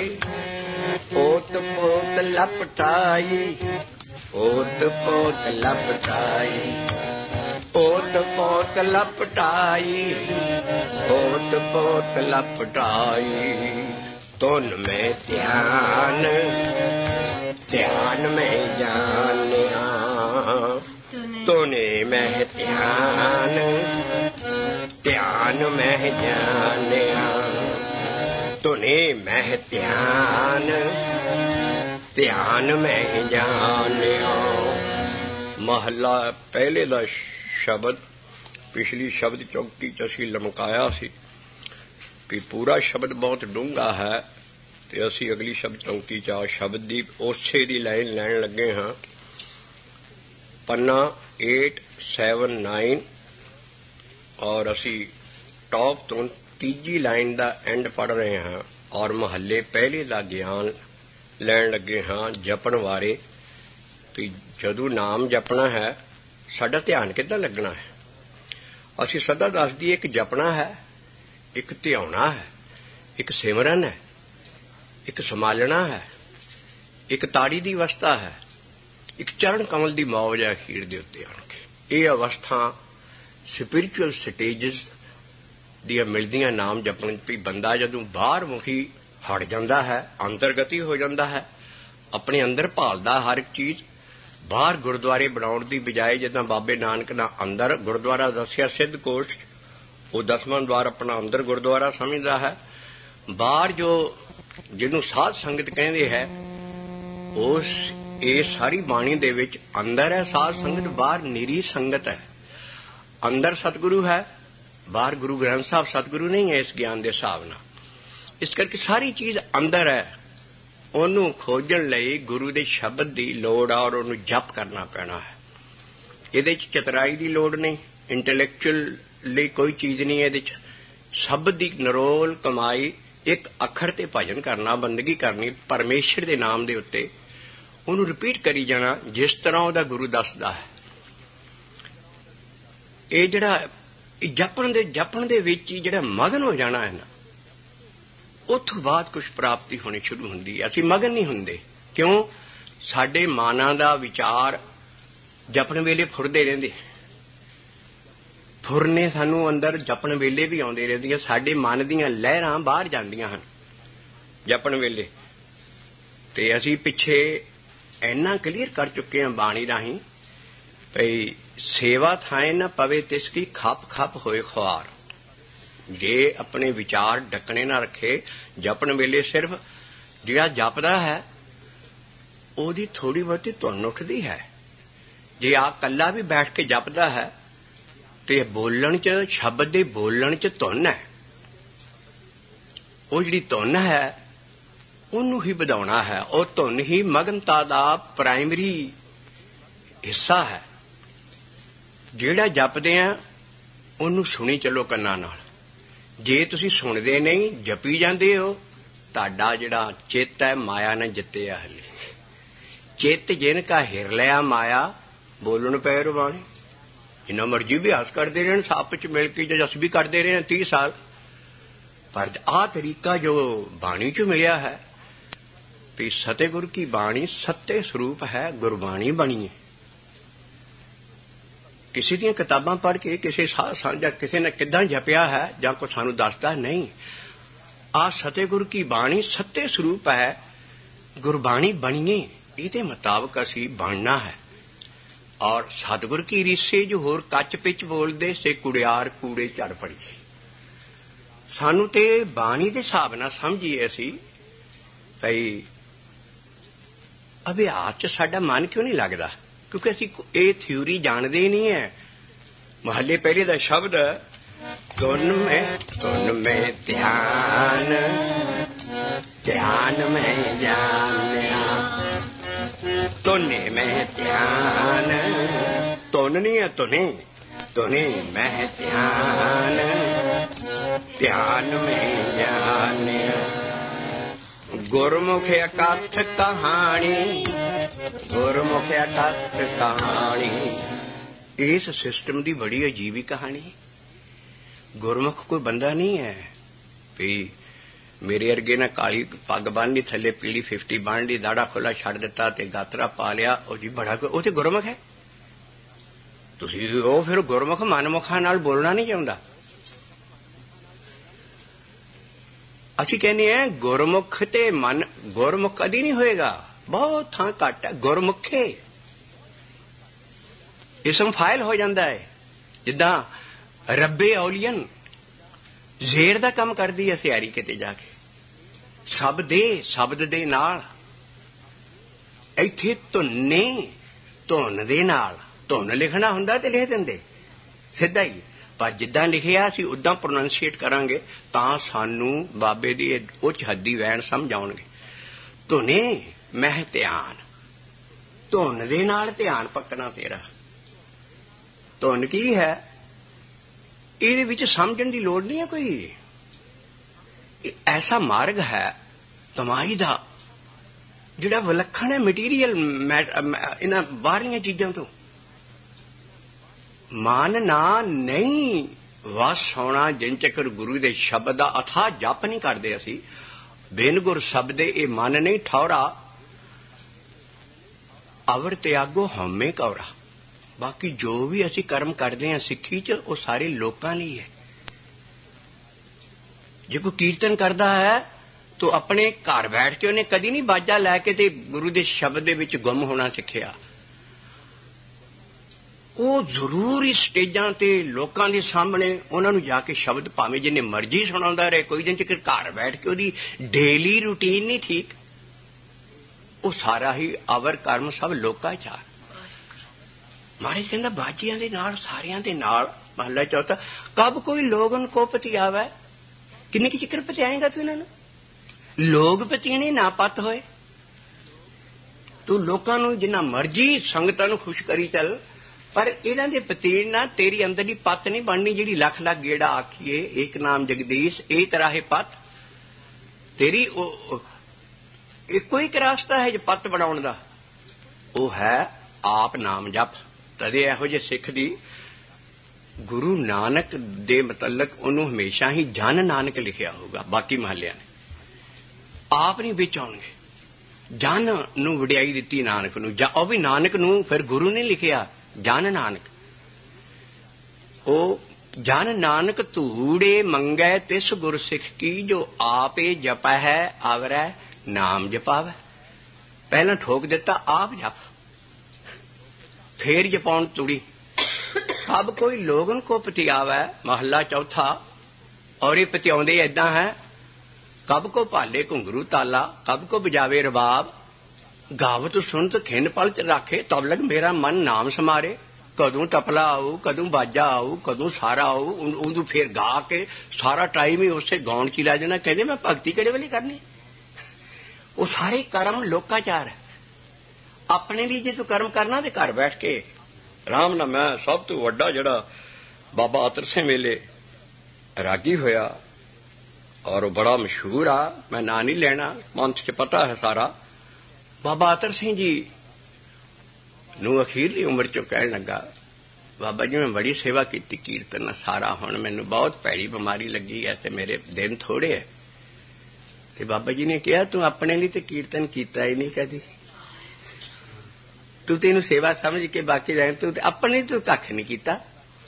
ओत पोत लपटाई, ओत पोत लपटाई, ओत पोत लपटाई, ओत पोत लपटाई। तुन में ध्यान, ध्यान में जानिया, तूने में ध्यान, ध्यान में जानिया, तूने में ध्यान, ध्यान में जानिया। महला पहले दा शब्द पिछली शब्द चौकी च असीं लमकाया सी भी पूरा शब्द बहुत डूंगा है, ते असीं अगली शब्द चौकी च शब्द दी उसे दी लाइन लैण लगे हाँ। पन्ना 879 और असीं टॉप तो तीजी लाइन दा एंड पढ़ रहे हैं और महल्ले पहले दा ज्ञान लैण लगे हाँ जपण बारे भी जदों नाम जपना है साडा ध्यान किद्दां लगना है। असीं सदा दस दईए एक जपना है, एक ध्याउणा है, एक सिमरन है, एक संभालना है, एक ताड़ी दी अवस्था है, एक चरण कमल दी मौज है अखीर दे उत्ते आण के। ये अवस्था स्पिरिचुअल स्टेजिस दी मिलदियां नाम जपण भी बंदा जदों बाहर मुखी हट जाता है, अंतरगति हो जाता है, अपने अंदर भालदा हर एक चीज। बाहर गुरुद्वारे बनाउण दी बजाय जिद्दां बाबे नानक दा अंदर गुरुद्वारा दस्सिया सिद्ध कोश, वो 10वां द्वार अपना अंदर गुरुद्वारा समझदा है। बाहर जो जिन्हों साध संगत कहते है उस ये सारी बाणी दे विच अंदर है साध संगत, बाहर निरी संगत है। अंदर सतगुरु है, बाहर गुरु ग्रंथ साहब सतगुरु नहीं है इस ज्ञान के हिसाब नाल। इस करके सारी चीज अंदर है, ਉਹਨੂੰ ਖੋਜਣ ਲਈ ਗੁਰੂ ਦੇ ਸ਼ਬਦ ਦੀ ਲੋੜ ਆ, ਔਰ ਉਹਨੂੰ ਜਪ ਕਰਨਾ ਪੈਣਾ ਹੈ। ਇਹਦੇ 'ਚ ਚਤਰਾਈ ਦੀ ਲੋੜ ਨਹੀਂ, ਇੰਟੈਲੈਕਚੁਅਲ ਲਈ ਕੋਈ ਚੀਜ਼ ਨਹੀਂ ਇਹਦੇ 'ਚ। ਸ਼ਬਦ ਦੀ ਨਿਰੋਲ ਕਮਾਈ, ਇੱਕ ਅੱਖਰ ਤੇ ਭਜਨ ਕਰਨਾ, ਬੰਦਗੀ ਕਰਨੀ ਪਰਮੇਸ਼ਰ ਦੇ ਨਾਮ ਦੇ ਉੱਤੇ, ਉਹਨੂੰ ਰਿਪੀਟ ਕਰੀ ਜਾਣਾ ਜਿਸ ਤਰ੍ਹਾਂ ਉਹਦਾ ਗੁਰੂ ਦੱਸਦਾ ਹੈ। ਇਹ ਜਿਹੜਾ ਜਪਣ ਦੇ ਵਿੱਚ ਹੀ ਜਿਹੜਾ ਮਗਨ ਹੋ ਜਾਣਾ ਹੈ ਨਾ, ਉੱਥੋਂ ਬਾਅਦ ਕੁਝ ਪ੍ਰਾਪਤੀ ਹੋਣੀ ਸ਼ੁਰੂ ਹੁੰਦੀ ਹੈ। ਅਸੀਂ ਮਗਨ ਨਹੀਂ ਹੁੰਦੇ। ਕਿਉਂ? ਸਾਡੇ ਮਨਾਂ ਦਾ ਵਿਚਾਰ ਜਪਣ ਵੇਲੇ ਫੁਰਦੇ ਰਹਿੰਦੇ, ਫੁਰਨੇ ਸਾਨੂੰ ਅੰਦਰ ਜਪਣ ਵੇਲੇ ਵੀ ਆਉਂਦੇ ਰਹਿੰਦੀਆਂ। ਸਾਡੇ ਮਨ ਦੀਆਂ ਲਹਿਰਾਂ ਬਾਹਰ ਜਾਂਦੀਆਂ ਹਨ ਜਪਣ ਵੇਲੇ। ਤੇ ਅਸੀਂ ਪਿੱਛੇ ਇੰਨਾ ਕਲੀਅਰ ਕਰ ਚੁੱਕੇ ਹਾਂ ਬਾਣੀ ਰਾਹੀਂ ਭਈ ਸੇਵਾ ਥਾਏ ਨਾ ਪਵੇ ਤਿਸ ਕੀ ਖੱਪ ਖੱਪ ਹੋਏ ਖੁਆਰ। ਜੇ ਆਪਣੇ ਵਿਚਾਰ ਡੱਕਣੇ ਨਾ ਰੱਖੇ, ਜਪਣ ਵੇਲੇ ਸਿਰਫ ਜਿਹੜਾ ਜਪਦਾ ਹੈ ਉਹਦੀ ਥੋੜੀ ਬਹੁਤੀ ਧੁਨ ਉੱਠਦੀ ਹੈ। ਜੇ ਆ ਕੱਲਾ ਵੀ ਬੈਠ ਕੇ ਜਪਦਾ ਹੈ ਤੇ ਬੋਲਣ 'ਚ, ਸ਼ਬਦ ਦੇ ਬੋਲਣ 'ਚ ਧੁਨ ਹੈ। ਉਹ ਜਿਹੜੀ ਧੁਨ ਹੈ ਉਹਨੂੰ ਹੀ ਵਧਾਉਣਾ ਹੈ। ਉਹ ਧੁਨ ਹੀ ਮਗਨਤਾ ਦਾ ਪ੍ਰਾਇਮਰੀ ਹਿੱਸਾ ਹੈ। ਜਿਹੜਾ ਜਪਦੇ ਆ ਉਹਨੂੰ ਸੁਣੀ ਚੱਲੋ ਕੰਨਾਂ ਨਾਲ। ਜੇ ਤੁਸੀਂ ਸੁਣਦੇ ਨਹੀਂ, ਜਪੀ ਜਾਂਦੇ ਹੋ, ਤੁਹਾਡਾ ਜਿਹੜਾ ਚਿੱਤ ਹੈ ਮਾਇਆ ਨੇ ਜਿੱਤਿਆ ਹਲੇ। ਚਿੱਤ ਜਿਨ ਕਾ ਹਿਰ ਲਿਆ ਮਾਇਆ, ਬੋਲਣ ਪੈ ਰਵਾਣੀ। ਜਿੰਨਾ ਮਰਜੀ ਅਭਿਆਸ ਕਰਦੇ ਰਹਿਣ, ਸੱਪ 'ਚ ਮਿਲ ਕੇ ਜਸ ਵੀ ਕਰਦੇ ਰਹੇ 30 ਸਾਲ, ਪਰ ਆਹ ਤਰੀਕਾ ਜੋ ਬਾਣੀ 'ਚ ਮਿਲਿਆ ਹੈ ਵੀ ਸਤਿਗੁਰ ਕੀ ਬਾਣੀ ਸੱਤੇ ਸਰੂਪ ਹੈ, ਗੁਰਬਾਣੀ ਬਣੀ ਹੈ। ਕਿਸੇ ਦੀਆਂ ਕਿਤਾਬਾਂ ਪੜ੍ਹ ਕੇ ਕਿਸੇ ਜਾਂ ਕਿਸੇ ਨੇ ਕਿੱਦਾਂ ਜਪਿਆ ਹੈ ਜਾਂ ਕੋਈ ਸਾਨੂੰ ਦੱਸਦਾ ਨਹੀਂ। ਆਹ ਸਤਿਗੁਰ ਕੀ ਬਾਣੀ ਸੱਤੇ ਸਰੂਪ ਹੈ, ਗੁਰਬਾਣੀ ਬਣੀਏ, ਇਹਦੇ ਮੁਤਾਬਕ ਅਸੀਂ ਬਣਨਾ ਹੈ। ਔਰ ਸਤਿਗੁਰ ਕੀ ਰੀਸੇ ਜੋ ਹੋਰ ਕੱਚ ਪਿੱਚ ਬੋਲਦੇ ਸੇ ਕੁੜਿਆਰ ਕੂੜੇ ਝੜ ਪੜੀ। ਸਾਨੂੰ ਤੇ ਬਾਣੀ ਦੇ ਹਿਸਾਬ ਨਾਲ ਸਮਝੀਏ ਅਸੀਂ ਭਈ ਅਭਿਆਸ 'ਚ ਸਾਡਾ ਮਨ ਕਿਉਂ ਨਹੀਂ ਲੱਗਦਾ? ਕਿਉਂਕਿ ਅਸੀਂ ਇਹ ਥਿਊਰੀ ਜਾਣਦੇ ਹੀ ਨਹੀਂ ਹੈ। ਮਹੱਲੇ ਪਹਿਲੇ ਦਾ ਸ਼ਬਦ ਧੁਨ ਮੈਂ ਧਿਆਨ, ਧਿਆਨ ਮੈਂ ਜਾਣਿਆ, ਧੁਨੇ ਮੈਂ ਧਿਆਨ, ਧੁਨ ਨਹੀਂ ਹੈ ਧੁਨੇ, ਧੁਨੇ ਮੈਂ ਧਿਆਨ, ਧਿਆਨ ਮੈਂ ਜਾਣਿਆ। ਗੁਰਮੁਖ ਅਕਥ ਕਹਾਣੀ, ਗੁਰਮੁਖ ਅਕਥ ਕਹਾਣੀ। ਇਸ ਸਿਸਟਮ ਦੀ ਬੜੀ ਅਜੀਬ ਕਹਾਣੀ। ਗੁਰਮੁਖ ਕੋਈ ਬੰਦਾ ਨਹੀਂ ਹੈ ਵੀ ਮੇਰੇ ਅਰਗੇ ਨੇ ਕਾਲੀ ਪੱਗ ਬੰਨ ਲਈ, ਥੱਲੇ ਪੀਲੀ 50 ਬੰਨ ਲਈ, ਦਾੜਾ ਖੁੱਲਾ ਛੱਡ ਦਿੱਤਾ ਤੇ ਗਾਤਰਾ ਪਾ ਲਿਆ, ਉਹ ਜੀ ਬੜਾ ਉਹ ਤੇ ਗੁਰਮੁਖ ਹੈ। ਤੁਸੀਂ ਉਹ ਫਿਰ ਗੁਰਮੁਖ ਮਨਮੁਖਾਂ ਨਾਲ ਬੋਲਣਾ ਨਹੀਂ ਚਾਹੁੰਦਾ। ਅਸੀਂ ਕਹਿੰਦੇ ਹਾਂ ਗੁਰਮੁਖ ਤੇ ਮਨ, ਗੁਰਮੁਖ ਕਦੀ ਨਹੀਂ ਹੋਏਗਾ, ਬਹੁਤ ਥਾਂ ਘੱਟ ਹੈ। ਗੁਰਮੁਖੇ ਇਸਮ ਫਾਇਲ ਹੋ ਜਾਂਦਾ ਹੈ। ਜਿੱਦਾਂ ਰੱਬੇ ਔਲੀਅਨ ਜ਼ੇਰ ਦਾ ਕੰਮ ਕਰਦੀ ਹੈ ਸਿਆਰੀ ਕਿਤੇ ਜਾ ਕੇ, ਸ਼ਬਦ ਦੇ ਨਾਲ। ਇੱਥੇ ਧੁੰਨੇ, ਧੁਨ ਦੇ ਨਾਲ। ਧੁਨ ਲਿਖਣਾ ਹੁੰਦਾ ਤੇ ਲਿਖ ਦਿੰਦੇ ਸਿੱਧਾ ਹੀ, ਪਰ ਜਿੱਦਾਂ ਲਿਖਿਆ ਅਸੀਂ ਉਦਾਂ ਪ੍ਰੋਨਾਂਸੀਏਟ ਕਰਾਂਗੇ ਤਾਂ ਸਾਨੂੰ ਬਾਬੇ ਦੀ ਉੱਚ ਹੱਦੀ ਵੈਣ ਸਮਝ ਆਉਣਗੇ। ਧੁਨੇ ਮਹਿ ਧਿਆਨ, ਧੁਨ ਦੇ ਨਾਲ ਧਿਆਨ ਪੱਕਣਾ ਤੇਰਾ। ਧੁਨ ਕੀ ਹੈ ਇਹਦੇ ਵਿੱਚ ਸਮਝਣ ਦੀ ਲੋੜ ਨਹੀਂ ਹੈ ਕੋਈ। ਇਹ ਐਸਾ ਮਾਰਗ ਹੈ ਤਮਾਈ ਦਾ ਜਿਹੜਾ ਵਿਲੱਖਣ ਹੈ ਮਟੀਰੀਅਲ ਇਹਨਾਂ ਬਾਹਰਲੀਆਂ ਚੀਜ਼ਾਂ ਤੋਂ। ਮਾਨਨਾ ਨਹੀਂ ਵਸ ਹੋਣਾ ਜਿਨ ਚੱਕਰ ਗੁਰੂ ਦੇ ਸ਼ਬਦ ਦਾ ਅਥਾਹ ਜਪ ਨਹੀਂ ਕਰਦੇ ਅਸੀਂ। ਬਿਨ ਗੁਰ ਸ਼ਬਦੇ ਇਹ ਮਨ ਨਹੀਂ ਠੌਰਾ, ਅਵਰ ਤਿਆਗੋ ਹਉਮੈ ਕੌਰਾ। ਬਾਕੀ ਜੋ ਵੀ ਅਸੀਂ ਕਰਮ ਕਰਦੇ ਹਾਂ ਸਿੱਖੀ 'ਚ, ਉਹ ਸਾਰੇ ਲੋਕਾਂ ਲਈ ਹੈ। ਜੇ ਕੋਈ ਕੀਰਤਨ ਕਰਦਾ ਹੈ ਤਾਂ ਆਪਣੇ ਘਰ ਬੈਠ ਕੇ ਉਹਨੇ ਕਦੀ ਨਹੀਂ ਬਾਜਾ ਲੈ ਕੇ ਤੇ ਗੁਰੂ ਦੇ ਸ਼ਬਦ ਦੇ ਵਿੱਚ ਗੁੰਮ ਹੋਣਾ ਸਿੱਖਿਆ। ਉਹ ਜ਼ਰੂਰ ਹੀ ਸਟੇਜਾਂ ਤੇ ਲੋਕਾਂ ਦੇ ਸਾਹਮਣੇ ਉਹਨਾਂ ਨੂੰ ਜਾ ਕੇ ਸ਼ਬਦ ਭਾਵੇਂ ਜਿੰਨੇ ਮਰਜ਼ੀ ਸੁਣਾਉਂਦਾ ਰਹੇ, ਕੋਈ ਦਿਨ ਤੱਕ ਘਰ ਬੈਠ ਕੇ ਉਹਦੀ ਡੇਲੀ ਰੂਟੀਨ ਨਹੀਂ ਠੀਕ। ਉਹ ਸਾਰਾ ਹੀ ਅਵਰ ਕਰਮ ਸਭ ਲੋਕਾਂ 'ਚ ਆ। ਮਹਾਰਾਜ ਕਹਿੰਦਾ ਬਾਜੀਆਂ ਦੇ ਨਾਲ, ਸਾਰਿਆਂ ਦੇ ਨਾਲ। ਮਹੱਲਾ ਚੌਥਾ, ਕਬ ਕੋਈ ਲੋਗਨ ਕੋ ਪਤਿਆਵੈ। ਕਿੰਨੇ ਕੀ ਚੱਕਰ ਪਤਿਆਏਗਾ ਤੂੰ ਇਹਨਾਂ ਨੂੰ? ਲੋਗ ਪਤੀਣੇ ਨਾ ਪਤ ਹੋਏ। ਤੂੰ ਲੋਕਾਂ ਨੂੰ ਜਿੰਨਾ ਮਰਜ਼ੀ ਸੰਗਤਾਂ ਨੂੰ ਖੁਸ਼ ਕਰੀ ਚੱਲ, ਪਰ ਇਹਨਾਂ ਦੇ ਪਤੀੜ ਨਾਲ ਤੇਰੀ ਅੰਦਰ ਦੀ ਪੱਤ ਨਹੀਂ ਬਣਨੀ ਜਿਹੜੀ ਲੱਖ ਲੱਖ ਗੇੜਾ ਆਖੀਏ ਏਕ ਨਾਮ ਜਗਦੀਸ਼ ਇਹ ਤਰ੍ਹਾਂ ਹੈ ਪੱਤ ਤੇਰੀ। ਇੱਕੋ ਇੱਕ ਰਾਸਤਾ ਹੈ ਜੇ ਪੱਤ ਬਣਾਉਣ ਦਾ, ਉਹ ਹੈ ਆਪ ਨਾਮ ਜਪ। ਤਦੇ ਇਹੋ ਜਿਹੇ ਸਿੱਖ ਦੀ ਗੁਰੂ ਨਾਨਕ ਦੇ ਮੁਤਲਕ ਉਹਨੂੰ ਹਮੇਸ਼ਾ ਹੀ ਜਨ ਨਾਨਕ ਲਿਖਿਆ ਹੋਊਗਾ। ਬਾਕੀ ਮਹੱਲਿਆਂ ਨੇ ਆਪ ਨਹੀਂ ਵਿੱਚ ਆਉਣਗੇ। ਜਨ ਨੂੰ ਵਡਿਆਈ ਦਿੱਤੀ ਨਾਨਕ ਨੂੰ, ਜਾਂ ਉਹ ਵੀ ਨਾਨਕ ਨੂੰ ਫਿਰ ਗੁਰੂ ਨੇ ਲਿਖਿਆ ਜਨ ਨਾਨਕ। ਉਹ ਜਨ ਨਾਨਕ ਧੂੜੇ ਮੰਗੈ ਤਿਸ ਗੁਰ ਸਿੱਖ ਕੀ ਜੋ ਆਪੇ ਜਪੈ ਹੈ ਆਵਰੈ ਨਾਮ ਜਪਾਵੈ। ਪਹਿਲਾਂ ਠੋਕ ਦਿੱਤਾ ਆਪ ਜਪ, ਫੇਰ ਜਪਾਉਣ ਤੁੜੀ। ਕਬ ਕੋਈ ਲੋਗਨ ਕੋ ਪਤਿਆਵੈ ਮਹੱਲਾ ਚੌਥਾ। ਔਰ ਇਹ ਪਤਿਆਉਂਦੇ ਏਦਾਂ ਹੈ, ਕਬ ਕੋ ਭਾਲੇ ਘੁੰਗਰੂ ਤਾਲਾ, ਕਬ ਕੋ ਬਜਾਵੇ ਰਬਾਬ, ਗਾਵਤ ਸੁਣਤ ਖਿੰਨ ਪਲ ਚ ਰਾਖੇ, ਤਬ ਲਗ ਮੇਰਾ ਮਨ ਨਾਮ ਸਮਾਰੇ। ਕਦੋਂ ਤਪਲਾ ਆਊ, ਕਦੋਂ ਬਾਜਾ ਆਊ, ਕਦੋਂ ਸਾਰਾ ਆਊ, ਉਹਨੂੰ ਫੇਰ ਗਾ ਕੇ ਸਾਰਾ ਟਾਈਮ ਹੀ ਉਸੇ ਗਾਉਣ ਚ ਲੈ ਜਾਣਾ। ਕਹਿੰਦੇ ਮੈਂ ਭਗਤੀ ਕਿਹੜੇ ਵੇਲੇ ਕਰਨੀ? ਉਹ ਸਾਰੇ ਕਰਮ ਲੋਕਾਚਾਰ ਹੈ। ਆਪਣੇ ਲਈ ਜੇ ਤੂੰ ਕਰਮ ਕਰਨਾ ਤੇ ਘਰ ਬੈਠ ਕੇ ਆਰਾਮ ਨਾਲ। ਮੈਂ ਸਭ ਤੋਂ ਵੱਡਾ ਜਿਹੜਾ ਬਾਬਾ ਅਤਰ ਸਿੰਘ ਵੇਲੇ ਰਾਗੀ ਹੋਇਆ, ਔਰ ਉਹ ਬੜਾ ਮਸ਼ਹੂਰ ਆ, ਮੈਂ ਨਾਂ ਨਹੀਂ ਲੈਣਾ, ਪੰਥ ਚ ਪਤਾ ਹੈ ਸਾਰਾ। ਬਾਬਾ ਅਤਰ ਸਿੰਘ ਜੀ ਨੂੰ ਅਖੀਰਲੀ ਉਮਰ ਚੋਂ ਕਹਿਣ ਲੱਗਾ, ਬਾਬਾ ਜੀ ਮੈਂ ਬੜੀ ਸੇਵਾ ਕੀਤੀ ਕੀਰਤਨ ਸਾਰਾ, ਹੁਣ ਮੈਨੂੰ ਬਹੁਤ ਭੈੜੀ ਬਿਮਾਰੀ ਲੱਗੀ ਹੈ ਤੇ ਮੇਰੇ ਦਿਨ ਥੋੜੇ ਹੈ। ਤੇ ਬਾਬਾ ਜੀ ਨੇ ਕਿਹਾ ਤੂੰ ਆਪਣੇ ਲਈ ਤੇ ਕੀਰਤਨ ਕੀਤਾ ਹੀ ਨਹੀਂ ਕਦੀ, ਤੂੰ ਤੈਨੂੰ ਸੇਵਾ ਸਮਝ ਕੇ ਬਾਕੀ ਰਹਿਣ, ਤੂੰ ਆਪਣੇ ਤੂੰ ਕੱਖ ਨਹੀਂ ਕੀਤਾ।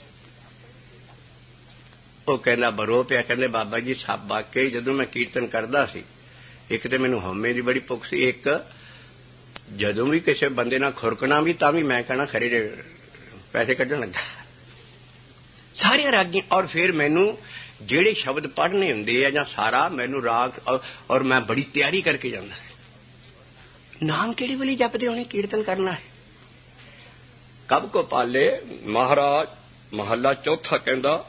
ਉਹ ਕਹਿੰਦਾ ਬਰੋ ਪਿਆ, ਕਹਿੰਦੇ ਬਾਬਾ ਜੀ ਸਭ ਵਾਕਈ ਜਦੋਂ ਮੈਂ ਕੀਰਤਨ ਕਰਦਾ ਸੀ, ਇੱਕ ਤੇ ਮੈਨੂੰ ਹਉਮੈ ਦੀ ਬੜੀ ਭੁੱਖ ਸੀ, ਇੱਕ ਜਦੋਂ ਵੀ ਕਿਸੇ ਬੰਦੇ ਨਾਲ ਖੁਰਕਣਾ ਵੀ ਤਾਂ ਵੀ ਮੈਂ ਕਹਿਣਾ ਖਰੇ ਦੇ ਪੈਸੇ ਕੱਢਣ ਲੱਗਾ ਸਾਰੀਆਂ ਰਾਗੀਆਂ। ਔਰ ਫਿਰ ਮੈਨੂੰ ਜਿਹੜੇ ਸ਼ਬਦ ਪੜ੍ਹਨੇ ਹੁੰਦੇ ਆ ਜਾਂ ਸਾਰਾ ਮੈਨੂੰ ਰਾਗ, ਔਰ ਮੈਂ ਬੜੀ ਤਿਆਰੀ ਕਰਕੇ ਜਾਂਦਾ ਸੀ। ਨਾਮ ਕਿਹੜੇ ਵੇਲੇ ਜਪਦੇ ਹੋਣੇ, ਕੀਰਤਨ ਕਰਨਾ ਹੈ। ਕਬ ਕੋ ਪਾਲੇ ਮਹਾਰਾਜ ਮਹੱਲਾ ਚੌਥਾ ਕਹਿੰਦਾ,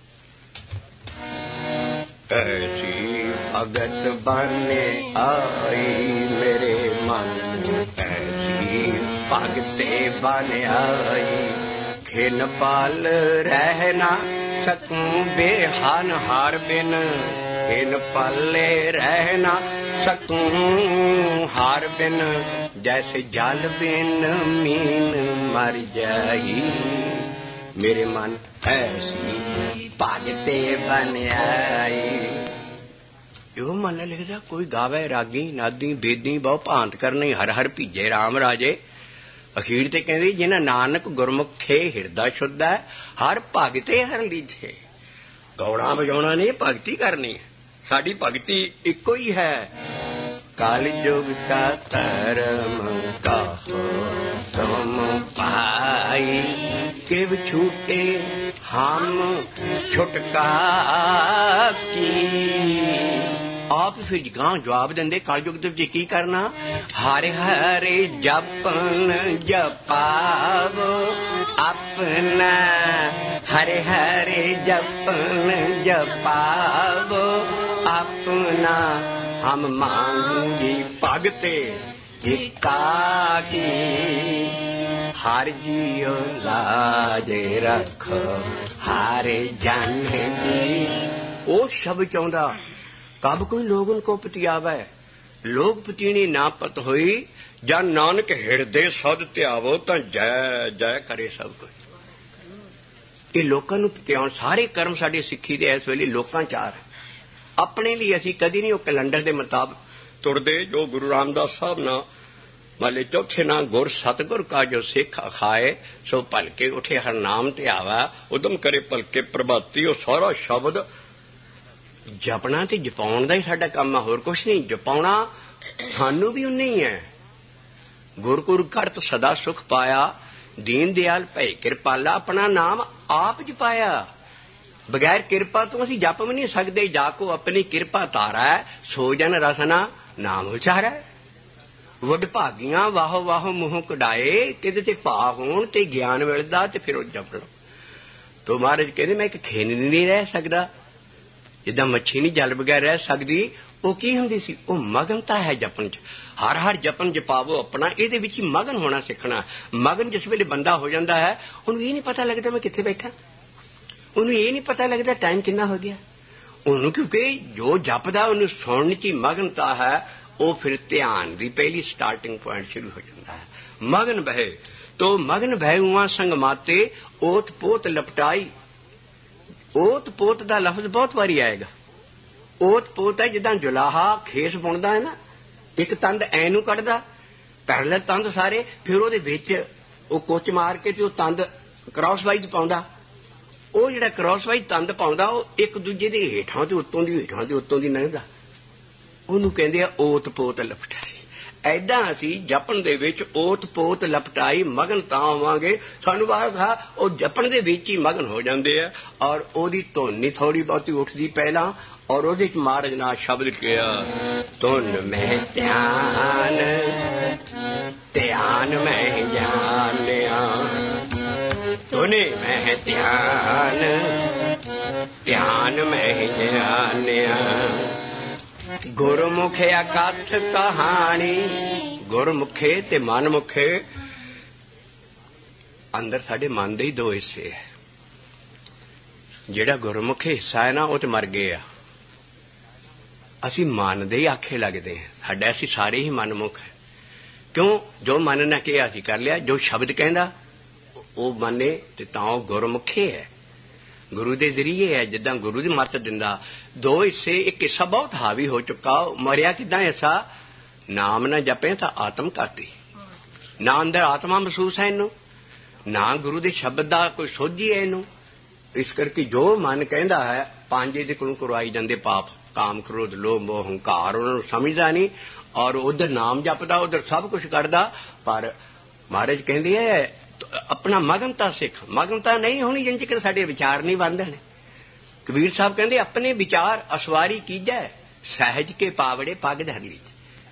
ਐਸੀ ਭਗਤ ਬਨੇ ਆਈ ਮੇਰੇ ਮਨ, ਐਸੀ ਭਗਤੇ ਬਨ ਆਈ ਖਿਨ ਪਾਲ ਰਹਿ ਨਾ ਸਕੂੰ ਬੇਹਾਨ ਹਾਰ ਬਿਨ, ਖਿਨ ਪਾਲੇ ਰਹਿ ਨਾ ਸਕੂੰ ਹਾਰ ਬਿਨ, ਜੈਸੇ ਜਲ ਬਿਨ ਮੀਨ ਮਰ ਜਾਈ ਮੇਰੇ ਮਨ ਐਸੀ ਭਗਤੇ ਬਨ ਆਈ। ਇਹੋ ਮਨ ਲਿਖਦਾ ਕੋਈ ਗਾਵੇ ਰਾਗੀ ਨਾਦੀ ਬੇਦੀ ਬਹੁ ਭਾਂਤ ਕਰਨੀ, ਹਰ ਹਰ ਭੀਜੇ ਰਾਮ ਰਾਜੇ। ਅਖੀਰ ਤੇ ਕਹਿੰਦੇ ਜਿਹਨਾਂ ਨਾਨਕ ਗੁਰਮੁਖੇ ਹਿਰਦਾ ਸ਼ੁੱਧ ਹੈ, ਹਰ ਭਗਤੇ ਹਰ ਲੀਜੇ। ਗੌਣਾ ਵਜਾਉਣਾ ਨਹੀਂ, ਭਗਤੀ ਕਰਨੀ ਹੈ। ਸਾਡੀ ਭਗਤੀ ਇੱਕੋ ਹੀ ਹੈ। ਕਾਲ ਜੁਗ ਕਾ ਧਰਮ ਕਾਹੋ ਤੁਮ ਪਾਈ, ਕਿਵ ਛੂਟੇ ਹਮ ਛੁਟਕਾ ਕੀ। ਆਪ ਫਿਰ ਗਾਂ ਜਵਾਬ ਦਿੰਦੇ ਕਲਯੁਗ ਦੇ ਵਿੱਚ ਕੀ ਕਰਨਾ, ਹਰਿ ਹਰਿ ਜਪਨ ਜਪਾਵੋ ਆਪਣਾ, ਹਰਿ ਹਰਿ ਜਪਨ ਜਪਾਵੋ ਆਪਣਾ, ਹਮ ਮੰਗੀ ਭਗਤੇ ਇਕਾਕੀ, ਹਰ ਜੀਉ ਲਾਜੇ ਰੱਖੋ ਹਰ ਜਨ ਦੀ। ਉਹ ਸ਼ਬਦ ਚਾਹੁੰਦਾ ਕਬ ਕੋਈ ਲੋਗਨ ਕੋ ਪਤਿਆਵੈ, ਲੋਕ ਪਤੀਣੀ ਨਾ ਪਤ ਹੋਈ, ਜਾਂ ਨਾਨਕ ਹਿਰਦੇ ਸਦ ਧਿਆਵੋ ਤਾਂ ਜੈ ਜੈ ਕਰੇ ਸਭ ਕੁਝ। ਇਹ ਲੋਕਾਂ ਨੂੰ ਪਤਿਆਉਣ ਸਾਰੇ ਕਰਮ ਸਾਡੇ ਸਿੱਖੀ ਦੇ ਇਸ ਵੇਲੇ ਲੋਕਾਂ ਚਾਰ। ਆਪਣੇ ਲਈ ਅਸੀਂ ਕਦੀ ਨਹੀਂ ਉਹ ਕੈਲੰਡਰ ਦੇ ਮੁਤਾਬਕ ਤੁਰਦੇ। ਜੋ ਗੁਰੂ ਰਾਮਦਾਸ ਸਾਹਿਬ ਨਾ ਮਾਲੇ ਚੌਥੇ ਨਾ ਗੁਰ ਸਤਿਗੁਰ ਕਾ ਜੋ ਸਿੱਖ ਅਖਾਏ, ਸੋ ਭਲਕੇ ਉਠੇ ਹਰ ਨਾਮ ਧਿਆਵਾ, ਉਦਮ ਕਰੇ ਭਲਕੇ ਪ੍ਰਭਾਤੀ। ਉਹ ਸਾਰਾ ਸ਼ਬਦ ਜਪਣਾ ਤੇ ਜਪਾਉਣ ਦਾ ਹੀ ਸਾਡਾ ਕੰਮ ਆ, ਹੋਰ ਕੁਛ ਨਹੀਂ। ਜਪਾਉਣਾ ਸਾਨੂੰ ਵੀ ਉਨੇ ਹੀ ਹੈ। ਗੁਰ ਕਰਤ ਸਦਾ ਸੁਖ ਪਾਇਆ, ਦੀਨ ਦਿਆਲ ਭੈ ਕਿਰਪਾਲਾ। ਆਪਣਾ ਨਾਮ ਆਪ ਜਪਾਇਆ, ਬਗੈਰ ਕਿਰਪਾ ਤੋਂ ਅਸੀਂ ਜਪ ਵੀ ਨਹੀਂ ਸਕਦੇ। ਜਾ ਕੋ ਆਪਣੀ ਕਿਰਪਾ ਤਾਰਾ, ਸੋ ਜਨ ਰਸਨਾ ਨਾਮ ਉਚਾਰੈ। ਵੱਡ ਭਾਗੀਆਂ ਵਾਹੋ ਵਾਹੋ ਮੂੰਹ ਕਢਾਏ, ਕਿਤੇ ਤੇ ਭਾ ਹੋਣ ਤੇ ਗਿਆਨ ਮਿਲਦਾ ਤੇ ਫਿਰ ਉਹ ਜਪ ਲਓ। ਤੋ ਮਹਾਰਾਜ ਕਹਿੰਦੇ ਮੈਂ ਇੱਕ ਖੇਨ ਨਹੀਂ ਰਹਿ ਸਕਦਾ, ਜਿੱਦਾਂ ਮੱਛੀ ਨਹੀਂ ਜਲ ਬਗੈਰ ਰਹਿ ਸਕਦੀ, ਉਹ ਕੀ ਹੁੰਦੀ ਸੀ? ਉਹ ਮਗਨਤਾ ਹੈ ਜਪਨ ਚ। ਹਰ ਹਰ ਜਪਨ ਜਪਾਵੋ ਆਪਣਾ, ਇਹਦੇ ਵਿੱਚ ਹੀ ਮਗਨ ਹੋਣਾ ਸਿੱਖਣਾ। ਮਗਨ ਜਿਸ ਵੇਲੇ ਬੰਦਾ ਹੋ ਜਾਂਦਾ ਹੈ, ਉਹਨੂੰ ਇਹ ਨਹੀਂ ਪਤਾ ਲੱਗਦਾ ਮੈਂ ਕਿੱਥੇ ਬੈਠਾ, ਉਹਨੂੰ ਇਹ ਨਹੀਂ ਪਤਾ ਲੱਗਦਾ ਟਾਈਮ ਕਿੰਨਾ ਹੋ ਗਿਆ ਉਹਨੂੰ, ਕਿਉਂਕਿ ਜੋ ਜਪਦਾ ਉਹਨੂੰ ਸੁਣਨ ਚ ਹੀ ਮਗਨਤਾ ਹੈ। ਉਹ ਫਿਰ ਧਿਆਨ ਦੀ ਪਹਿਲੀ ਸਟਾਰਟਿੰਗ ਪੁਆਇੰਟ ਸ਼ੁਰੂ ਹੋ ਜਾਂਦਾ ਹੈ। ਮਗਨ ਬਹਿ ਤੋ ਮਗਨ ਬਹਿ ਉਹਾਂ ਸੰਗ ਮਾਤੇ, ਓਤ ਪੋਤ ਲਪਟਾਈ। ਓਤ ਪੋਤ ਦਾ ਲਫ਼ਜ਼ ਬਹੁਤ ਵਾਰੀ ਆਏਗਾ। ਓਤ ਪੋਤ ਹੈ ਜਿੱਦਾਂ ਜੁਲਾਹਾ ਖੇਸ ਬੁਣਦਾ ਹੈ ਨਾ, ਇੱਕ ਤੰਦ ਐ ਨੂੰ ਕੱਢਦਾ, ਪਹਿਲੇ ਤੰਦ ਸਾਰੇ, ਫਿਰ ਉਹਦੇ ਵਿੱਚ ਉਹ ਕੁੱਚ ਮਾਰ ਕੇ ਤੇ ਉਹ ਤੰਦ ਕ੍ਰਾਸ ਵਾਈਜ਼ ਪਾਉਂਦਾ। ਉਹ ਜਿਹੜਾ ਕ੍ਰਾਸ ਵਾਈਜ਼ ਤੰਦ ਪਾਉਂਦਾ ਉਹ ਇੱਕ ਦੂਜੇ ਦੇ ਹੇਠਾਂ ਤੇ ਉੱਤੋਂ ਦੀ, ਹੇਠਾਂ ਤੇ ਉੱਤੋਂ ਦੀ ਲੰਘਦਾ, ਉਹਨੂੰ ਕਹਿੰਦੇ ਆ ਓਤ ਪੋਤ ਲਪਟਾਈ। ਐਦਾਂ ਅਸੀਂ ਜਪਣ ਦੇ ਵਿੱਚ ਓਤ ਪੋਤ ਲਪਟਾਈ ਮਗਨ ਤਾਂ ਹੋਵਾਂਗੇ, ਸਾਨੂੰ ਬਾਹਰ ਉਹ ਜਪਣ ਦੇ ਵਿੱਚ ਹੀ ਮਗਨ ਹੋ ਜਾਂਦੇ ਆ। ਔਰ ਉਹਦੀ ਧੁਨ ਥੋੜੀ ਬਹੁਤੀ ਉੱਠਦੀ ਪਹਿਲਾਂ, ਔਰ ਉਹਦੇ ਚ ਮਹਾਰਾਜ ਨਾਲ ਸ਼ਬਦ ਕਿਹਾ, ਧੁਨ ਮੈਂ ਧਿਆਨ, ਧਿਆਨ ਮੈਂ ਜਾਣਿਆ, ਧੁਨੇ ਮੈਂ ਧਿਆਨ, ਧਿਆਨ ਮੈਂ ਜਾਣਿਆ। ਗੁਰਮੁਖੇ ਅਕਥ ਕਹਾਣੀ, ਗੁਰਮੁਖੇ ਤੇ ਮਨਮੁਖੇ, ਅੰਦਰ ਸਾਡੇ ਮਨ ਦੇ ਹੀ ਦੋ ਹਿੱਸੇ ਹੈ। ਜਿਹੜਾ ਗੁਰਮੁਖੇ ਹਿੱਸਾ ਹੈ ਨਾ, ਉਹ ਤੇ ਮਰ ਗਏ ਆ, ਅਸੀਂ ਮਨ ਦੇ ਹੀ ਆਖੇ ਲੱਗਦੇ ਹਾਂ। ਸਾਡਾ ਅਸੀਂ ਸਾਰੇ ਹੀ ਮਨਮੁਖ ਹੈ। ਕਿਉਂ? ਜੋ ਮਨ ਨੇ ਕਿਹਾ ਅਸੀਂ ਕਰ ਲਿਆ, ਜੋ ਸ਼ਬਦ ਕਹਿੰਦਾ ਉਹ ਮੰਨੇ ਤੇ ਤਾਂ ਉਹ ਗੁਰਮੁਖੇ ਹੈ, ਗੁਰੂ ਦੇ ਜ਼ਰੀਏ ਹੈ। ਜਿੱਦਾਂ ਗੁਰੂ ਦੀ ਮੱਤ ਦਿੰਦਾ ਦੋ ਹਿੱਸੇ, ਇੱਕ ਹਿੱਸਾ ਬਹੁਤ ਹਾਵੀ ਹੋ ਚੁੱਕਾ, ਮਰਿਆ ਕਿੱਦਾਂ ਹਿੱਸਾ? ਨਾਮ ਨਾ ਜਪੇ ਤਾਂ ਆਤਮ ਘਾਤੀ, ਨਾ ਅੰਦਰ ਆਤਮਾ ਮਹਿਸੂਸ ਹੈ ਇਹਨੂੰ, ਨਾ ਗੁਰੂ ਦੇ ਸ਼ਬਦ ਦਾ ਕੋਈ ਸੋਝੀ ਹੈ ਇਹਨੂੰ। ਇਸ ਕਰਕੇ ਜੋ ਮਨ ਕਹਿੰਦਾ ਹੈ, ਪੰਜ ਇਹਦੇ ਕੋਲੋਂ ਕਰਵਾਈ ਜਾਂਦੇ ਪਾਪ, ਕਾਮ ਕ੍ਰੋਧ ਲੋਭ ਮੋਹ ਹੰਕਾਰ, ਉਹਨਾਂ ਨੂੰ ਸਮਝਦਾ ਨਹੀਂ, ਔਰ ਉਧਰ ਨਾਮ ਜਪਦਾ, ਉਧਰ ਸਭ ਕੁਛ ਕਰਦਾ। ਪਰ ਮਹਾਰਾਜ ਕਹਿੰਦੇ ਹੈ ਆਪਣਾ ਮਗਨਤਾ ਸਿੱਖ। ਮਗਨਤਾ ਨਹੀਂ ਹੋਣੀ ਜਿੰਜ ਕਿ ਸਾਡੇ ਵਿਚਾਰ ਨਹੀਂ ਬਣਦੇ ਨੇ। ਕਬੀਰ ਸਾਹਿਬ ਕਹਿੰਦੇ ਆਪਣੇ ਵਿਚਾਰ ਅਸਵਾਰੀ ਕੀਜੈ, ਸਹਿਜ ਕੇ ਪਾਵੜੇ ਪੱਗ ਧਰ ਲੀਜੈ।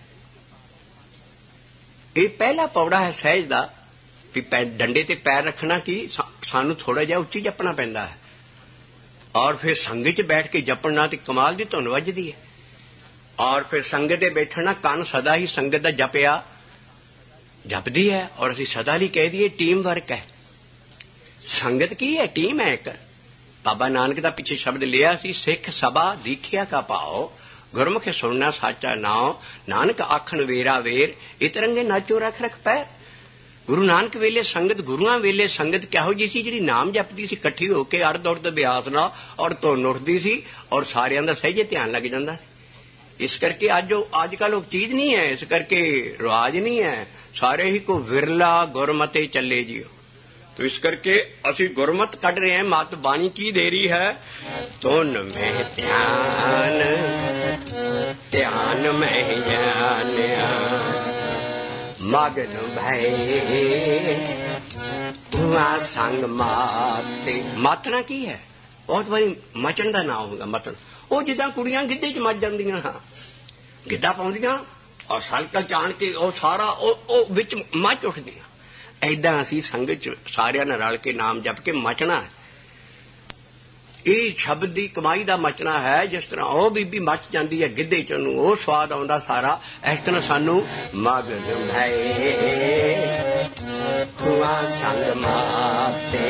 ਇਹ ਪਹਿਲਾ ਪੌੜਾ ਹੈ ਸਹਿਜ ਦਾ, ਵੀ ਡੰਡੇ ਤੇ ਪੈਰ ਰੱਖਣਾ ਕੀ ਸਾਨੂੰ ਥੋੜਾ ਜਿਹਾ ਉੱਚੀ ਜਪਣਾ ਪੈਂਦਾ ਹੈ। ਔਰ ਫਿਰ ਸੰਗਤ 'ਚ ਬੈਠ ਕੇ ਜਪਣਾ ਤੇ ਕਮਾਲ ਦੀ ਧੁਨ ਵੱਜਦੀ ਹੈ। ਔਰ ਫਿਰ ਸੰਗਤ ਦੇ ਬੈਠਣਾ, ਕੰਨ ਸਦਾ ਹੀ ਸੰਗਤ ਦਾ ਜਪਿਆ ਜਪਦੀ ਹੈ। ਔਰ ਅਸੀਂ ਸਦਾ ਲਈ ਕਹਿ ਦਈਏ ਟੀਮ ਵਰਕ ਹੈ। ਸੰਗਤ ਕੀ ਹੈ? ਟੀਮ ਹੈ ਇੱਕ। ਬਾਬਾ ਨਾਨਕ ਦਾ ਪਿੱਛੇ ਸ਼ਬਦ ਲਿਆ ਸੀ, ਸਿੱਖ ਸਭਾ ਦੀਖਿਆ ਕਾ ਭਾਓ, ਗੁਰਮੁਖੇ ਸੁਣਨਾ ਸਾਚਾ ਨਾਉ, ਨਾਨਕ ਆਖਣ ਵੇਰਾ ਵੇਰ, ਇਤਰੰਗੇ ਨਾਚੋ ਰੱਖ ਰੱਖ ਪੈਰ। ਗੁਰੂ ਨਾਨਕ ਵੇਲੇ ਸੰਗਤ, ਗੁਰੂਆਂ ਵੇਲੇ ਸੰਗਤ ਕਿਹੋ ਜਿਹੀ ਸੀ? ਜਿਹੜੀ ਨਾਮ ਜਪਦੀ ਸੀ ਇਕੱਠੀ ਹੋ ਕੇ ਅਰਧ ਉਰਧ ਅਭਿਆਸ ਨਾਲ, ਔਰ ਧੁਨ ਉੱਠਦੀ ਸੀ, ਔਰ ਸਾਰਿਆਂ ਦਾ ਸਹਿਜੇ ਧਿਆਨ ਲੱਗ ਜਾਂਦਾ ਸੀ। ਇਸ ਕਰਕੇ ਅੱਜ ਕੱਲ੍ਹ ਉਹ ਚੀਜ਼ ਨਹੀਂ ਹੈ, ਇਸ ਕਰਕੇ ਰਿਵਾਜ ਨਹੀਂ ਹੈ। ਸਾਰੇ ਹੀ ਕੋ ਵਿਰਲਾ ਗੁਰਮਤੇ ਚੱਲੇ ਜਿਓ। तो इस करके असी गुरमत कढ़ रहे हैं। मत बाणी की दे रही है, धुन में ध्यान, ध्यान में जानिया, मगन भय हुआ संग माते। मातना की है? बहुत बारी मचन का नाम होगा मचन। वो जिदा कुड़ियां गिद्धे च मच जांदियां, हाँ गिद्धा पाउंदियां और सलका चाण के वो सारा विच मच उठदियां। ऐदा असी संगत सारियां नाल रल के नाम जप के मचना है। ये शब्द की कमाई का मचना है। जिस तरह वो बीबी मच जाती है गिद्धे च, वो स्वाद आउंदा सारा। इस तरह सानू मगन भय हुआ संग माते,